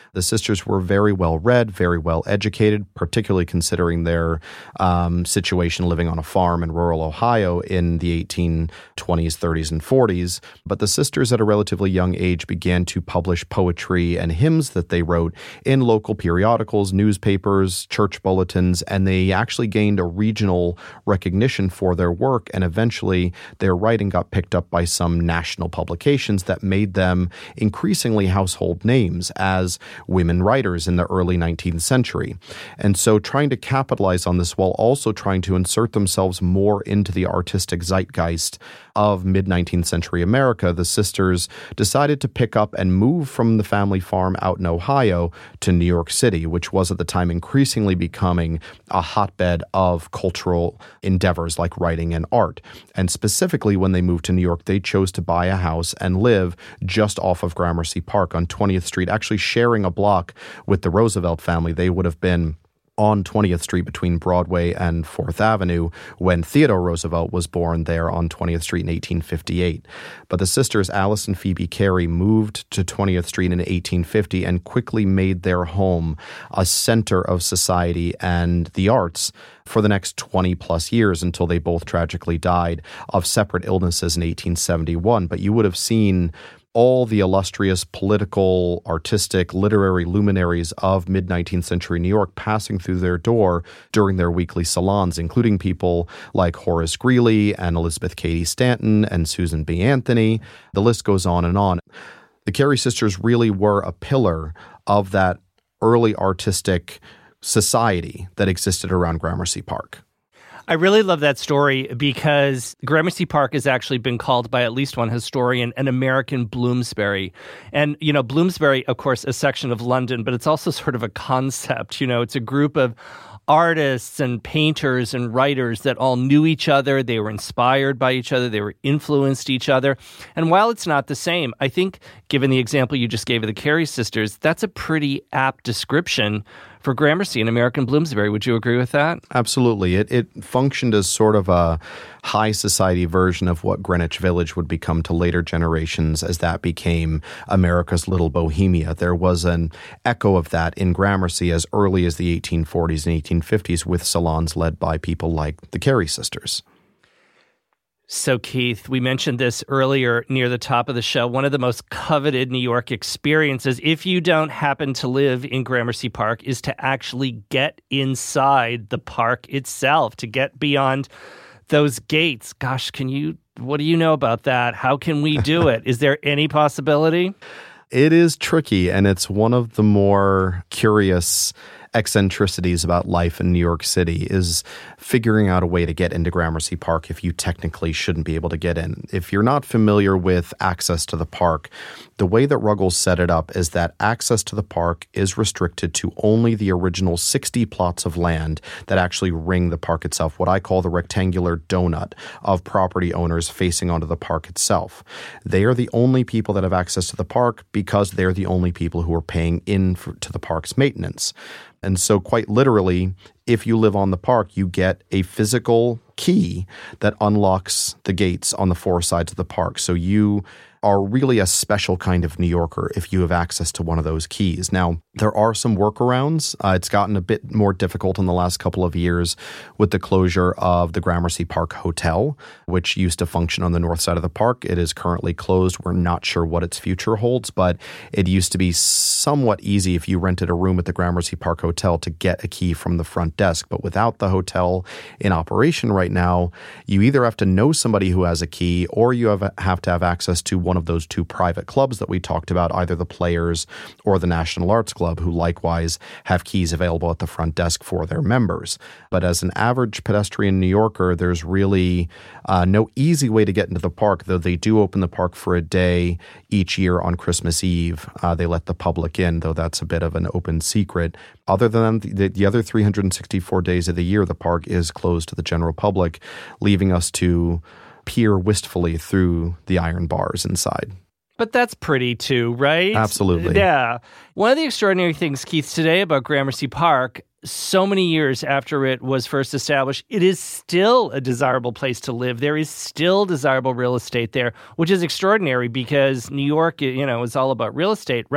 The sisters were very well read, very well educated, particularly considering their um, situation living on a farm in rural Ohio in the eighteen twenties, thirties, and forties. But the sisters at a relatively young age began to publish poetry and hymns that they wrote in local periodicals, newspapers, church bulletins, and they actually gained a regional recognition for their work, and eventually their writing got picked up by some national publications that made them increasingly household names as women writers in the early nineteenth century. And so trying to capitalize on this while also trying to insert themselves more into the artistic zeitgeist of mid-nineteenth century America, the sisters decided to pick up and move from the family farm out in Ohio to New York City, which was at the time increasingly becoming a hotbed of cultural endeavors like writing and art. And specifically when they moved to New York, they chose to buy a house and live just off of Gramercy Park on twentieth Street, actually sharing a block with the Roosevelt family. They would have been on twentieth Street between Broadway and fourth Avenue when Theodore Roosevelt was born there on twentieth Street in eighteen fifty-eight. But the sisters Alice and Phoebe Cary moved to twentieth Street in eighteen fifty and quickly made their home a center of society and the arts for the next twenty plus years until they both tragically died of separate illnesses in eighteen seventy-one. But you would have seen all the illustrious political, artistic, literary luminaries of mid-nineteenth century New York passing through their door during their weekly salons, including people like Horace Greeley and Elizabeth Cady Stanton and Susan B. Anthony. The list goes on and on. The Cary sisters really were a pillar of that early artistic society that existed around Gramercy Park. I really love that story because Gramercy Park has actually been called by at least one historian an American Bloomsbury. And, you know, Bloomsbury, of course, a section of London, but it's also sort of a concept. You know, it's a group of artists and painters and writers that all knew each other. They were inspired by each other. They were influenced each other. And while it's not the same, I think, given the example you just gave of the Cary sisters, that's a pretty apt description for Gramercy and American Bloomsbury. Would you agree with that? Absolutely. It it functioned as sort of a high society version of what Greenwich Village would become to later generations as that became America's little Bohemia. There was an echo of that in Gramercy as early as the eighteen forties and eighteen fifties with salons led by people like the Cary sisters. So, Keith, we mentioned this earlier near the top of the show. One of the most coveted New York experiences, if you don't happen to live in Gramercy Park, is to actually get inside the park itself, to get beyond those gates. Gosh, can you, what do you know about that? How can we do it? Is there any possibility? It is tricky, and it's one of the more curious eccentricities about life in New York City is figuring out a way to get into Gramercy Park if you technically shouldn't be able to get in. If you're not familiar with access to the park, the way that Ruggles set it up is that access to the park is restricted to only the original sixty plots of land that actually ring the park itself, what I call the rectangular donut of property owners facing onto the park itself. They are the only people that have access to the park because they're the only people who are paying in for, to the park's maintenance. And so quite literally, if you live on the park, you get a physical key that unlocks the gates on the four sides of the park. So you are really a special kind of New Yorker if you have access to one of those keys. Now, there are some workarounds. Uh, it's gotten a bit more difficult in the last couple of years with the closure of the Gramercy Park Hotel, which used to function on the north side of the park. It is currently closed. We're not sure what its future holds, but it used to be somewhat easy if you rented a room at the Gramercy Park Hotel to get a key from the front desk. But without the hotel in operation right now, you either have to know somebody who has a key or you have, have to have access to one of those two private clubs that we talked about, either the Players or the National Arts Club, who likewise have keys available at the front desk for their members. But as an average pedestrian New Yorker, there's really uh, no easy way to get into the park, though they do open the park for a day each year on Christmas Eve. Uh, they let the public in, though that's a bit of an open secret. Other than the, the other three hundred sixty-four days of the year, the park is closed to the general public, leaving us to peer wistfully through the iron bars inside. But that's pretty too, right? Absolutely. Yeah. One of the extraordinary things, Keith, today about Gramercy Park, so many years after it was first established, it is still a desirable place to live. There is still desirable real estate there, which is extraordinary because New York, you know, is all about real estate, right?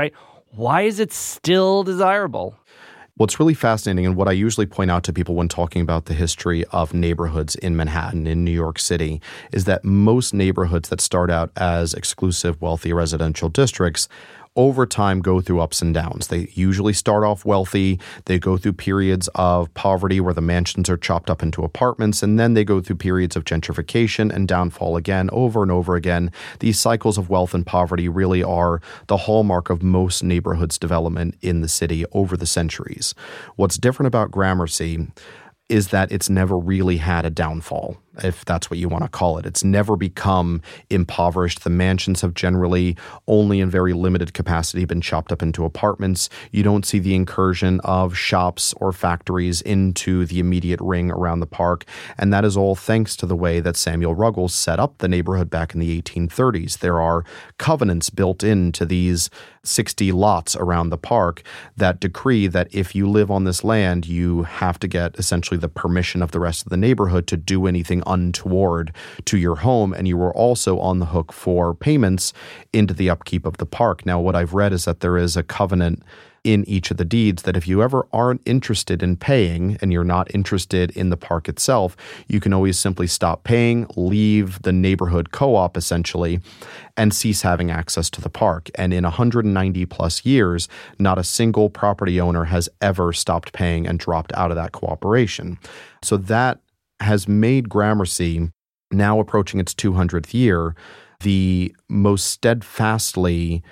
Why is it still desirable? What's really fascinating, and what I usually point out to people when talking about the history of neighborhoods in Manhattan, in New York City, is that most neighborhoods that start out as exclusive, wealthy residential districts over time go through ups and downs. They usually start off wealthy. They go through periods of poverty where the mansions are chopped up into apartments, and then they go through periods of gentrification and downfall again, over and over again. These cycles of wealth and poverty really are the hallmark of most neighborhoods development in the city over the centuries. What's different about Gramercy is that it's never really had a downfall, if that's what you want to call it. It's never become impoverished. The mansions have generally only in very limited capacity been chopped up into apartments. You don't see the incursion of shops or factories into the immediate ring around the park. And that is all thanks to the way that Samuel Ruggles set up the neighborhood back in the eighteen thirties. There are covenants built into these sixty lots around the park that decree that if you live on this land, you have to get essentially the permission of the rest of the neighborhood to do anything untoward to your home, and you were also on the hook for payments into the upkeep of the park. Now, what I've read is that there is a covenant in each of the deeds that if you ever aren't interested in paying and you're not interested in the park itself, you can always simply stop paying, leave the neighborhood co-op essentially, and cease having access to the park. And in one hundred ninety plus years, not a single property owner has ever stopped paying and dropped out of that cooperation. So that has made Gramercy, now approaching its two hundredth year, the most steadfastly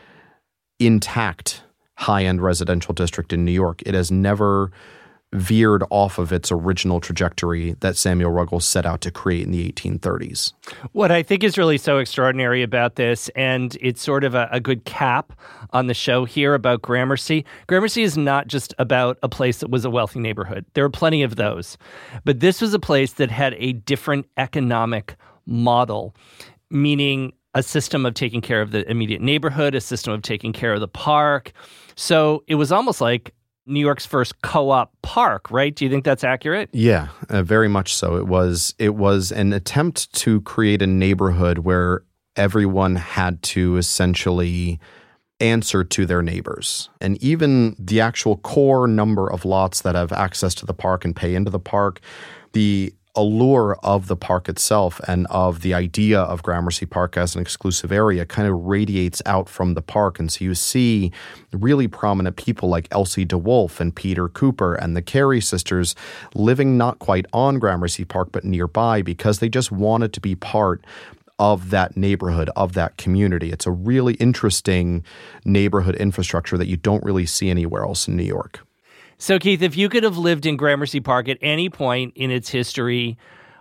intact high-end residential district in New York. It has never veered off of its original trajectory that Samuel Ruggles set out to create in the eighteen thirties. What I think is really so extraordinary about this, and it's sort of a, a good cap on the show here about Gramercy, Gramercy is not just about a place that was a wealthy neighborhood. There are plenty of those. But this was a place that had a different economic model, meaning a system of taking care of the immediate neighborhood, a system of taking care of the park. So it was almost like New York's first co-op park, right? Do you think that's accurate? Yeah, uh, very much so. It was it was an attempt to create a neighborhood where everyone had to essentially answer to their neighbors. And even the actual core number of lots that have access to the park and pay into the park, the allure of the park itself and of the idea of Gramercy Park as an exclusive area kind of radiates out from the park. And so you see really prominent people like Elsie DeWolf and Peter Cooper and the Carey sisters living not quite on Gramercy Park, but nearby because they just wanted to be part of that neighborhood, of that community. It's a really interesting neighborhood infrastructure that you don't really see anywhere else in New York. So, Keith, if you could have lived in Gramercy Park at any point in its history,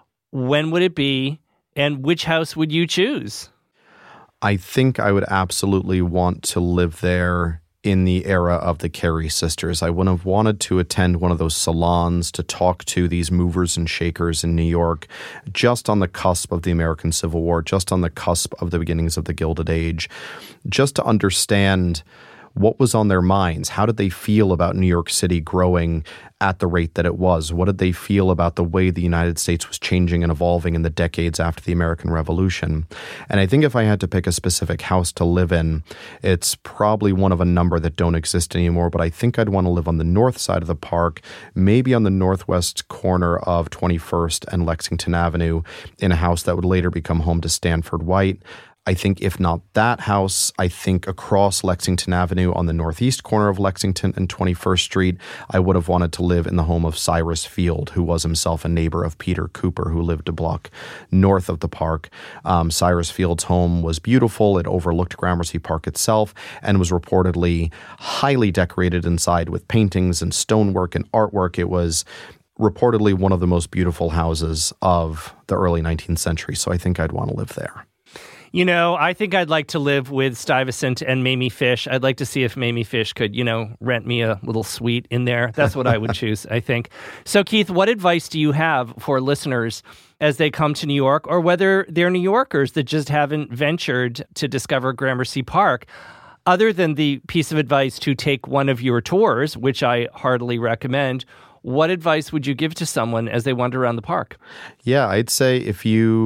when would it be, and which house would you choose? I think I would absolutely want to live there in the era of the Carey sisters. I would have wanted to attend one of those salons to talk to these movers and shakers in New York, just on the cusp of the American Civil War, just on the cusp of the beginnings of the Gilded Age, just to understand what was on their minds. How did they feel about New York City growing at the rate that it was? What did they feel about the way the United States was changing and evolving in the decades after the American Revolution? And I think if I had to pick a specific house to live in, it's probably one of a number that don't exist anymore, but I think I'd want to live on the north side of the park, maybe on the northwest corner of twenty-first and Lexington Avenue, in a house that would later become home to Stanford White. I think if not that house, I think across Lexington Avenue on the northeast corner of Lexington and twenty-first Street, I would have wanted to live in the home of Cyrus Field, who was himself a neighbor of Peter Cooper, who lived a block north of the park. Um, Cyrus Field's home was beautiful. It overlooked Gramercy Park itself and was reportedly highly decorated inside with paintings and stonework and artwork. It was reportedly one of the most beautiful houses of the early nineteenth century, so I think I'd want to live there. You know, I think I'd like to live with Stuyvesant and Mamie Fish. I'd like to see if Mamie Fish could, you know, rent me a little suite in there. That's what I would choose, I think. So, Keith, what advice do you have for listeners as they come to New York, or whether they're New Yorkers that just haven't ventured to discover Gramercy Park? Other than the piece of advice to take one of your tours, which I heartily recommend, what advice would you give to someone as they wander around the park? Yeah, I'd say if you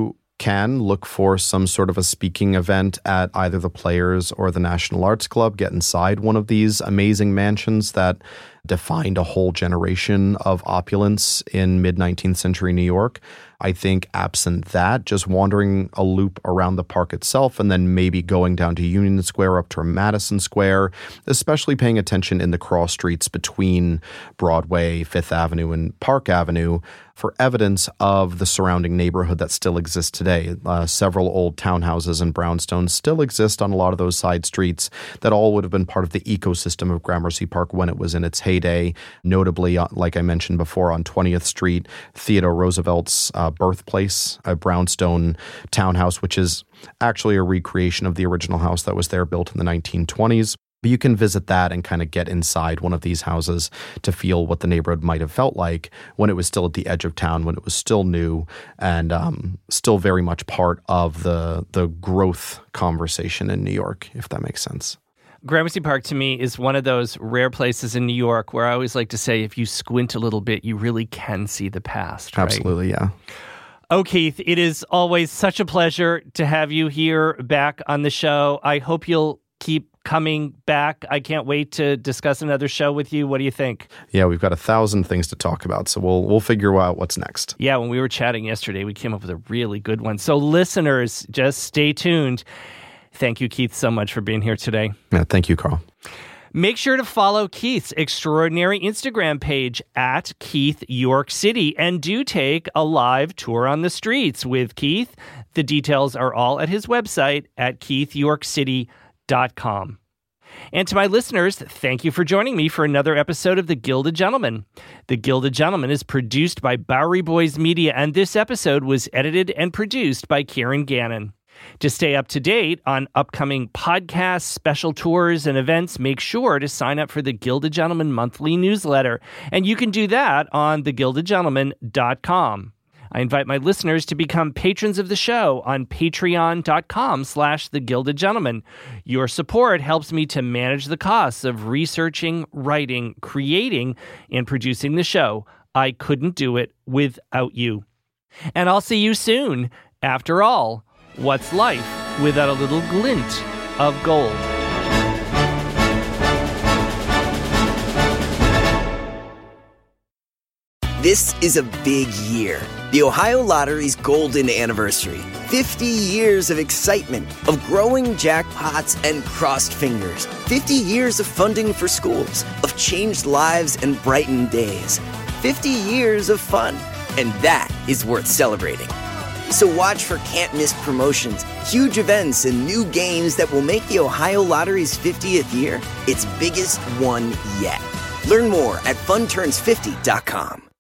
can, look for some sort of a speaking event at either the Players or the National Arts Club. Get inside one of these amazing mansions that defined a whole generation of opulence in mid-nineteenth century New York. I think absent that, just wandering a loop around the park itself and then maybe going down to Union Square up to Madison Square, especially paying attention in the cross streets between Broadway, Fifth Avenue, and Park Avenue for evidence of the surrounding neighborhood that still exists today. Uh, several old townhouses and brownstones still exist on a lot of those side streets that all would have been part of the ecosystem of Gramercy Park when it was in its heyday. Notably, uh, like I mentioned before, on twentieth Street, Theodore Roosevelt's uh, birthplace, a brownstone townhouse, which is actually a recreation of the original house that was there, built in the nineteen twenties. But you can visit that and kind of get inside one of these houses to feel what the neighborhood might have felt like when it was still at the edge of town, when it was still new and um, still very much part of the the growth conversation in New York, if that makes sense. Gramercy Park, to me, is one of those rare places in New York where I always like to say, if you squint a little bit, you really can see the past. Right? Absolutely, yeah. Oh, Keith, it is always such a pleasure to have you here back on the show. I hope you'll keep coming back. I can't wait to discuss another show with you. What do you think? Yeah, we've got a thousand things to talk about, so we'll we'll figure out what's next. Yeah, when we were chatting yesterday, we came up with a really good one. So listeners, just stay tuned. Thank you, Keith, so much for being here today. Yeah, thank you, Carl. Make sure to follow Keith's extraordinary Instagram page at Keith York City and do take a live tour on the streets with Keith. The details are all at his website at keith york city dot com. And to my listeners, thank you for joining me for another episode of The Gilded Gentleman. The Gilded Gentleman is produced by Bowery Boys Media, and this episode was edited and produced by Kieran Gannon. To stay up to date on upcoming podcasts, special tours, and events, make sure to sign up for the Gilded Gentleman monthly newsletter, and you can do that on the gilded gentleman dot com. I invite my listeners to become patrons of the show on patreon.com slash The Gilded Gentleman. Your support helps me to manage the costs of researching, writing, creating, and producing the show. I couldn't do it without you. And I'll see you soon. After all, what's life without a little glint of gold? This is a big year. The Ohio Lottery's golden anniversary. fifty years of excitement, of growing jackpots and crossed fingers. fifty years of funding for schools, of changed lives and brightened days. fifty years of fun. And that is worth celebrating. So watch for can't-miss promotions, huge events, and new games that will make the Ohio Lottery's fiftieth year its biggest one yet. Learn more at fun turns fifty dot com.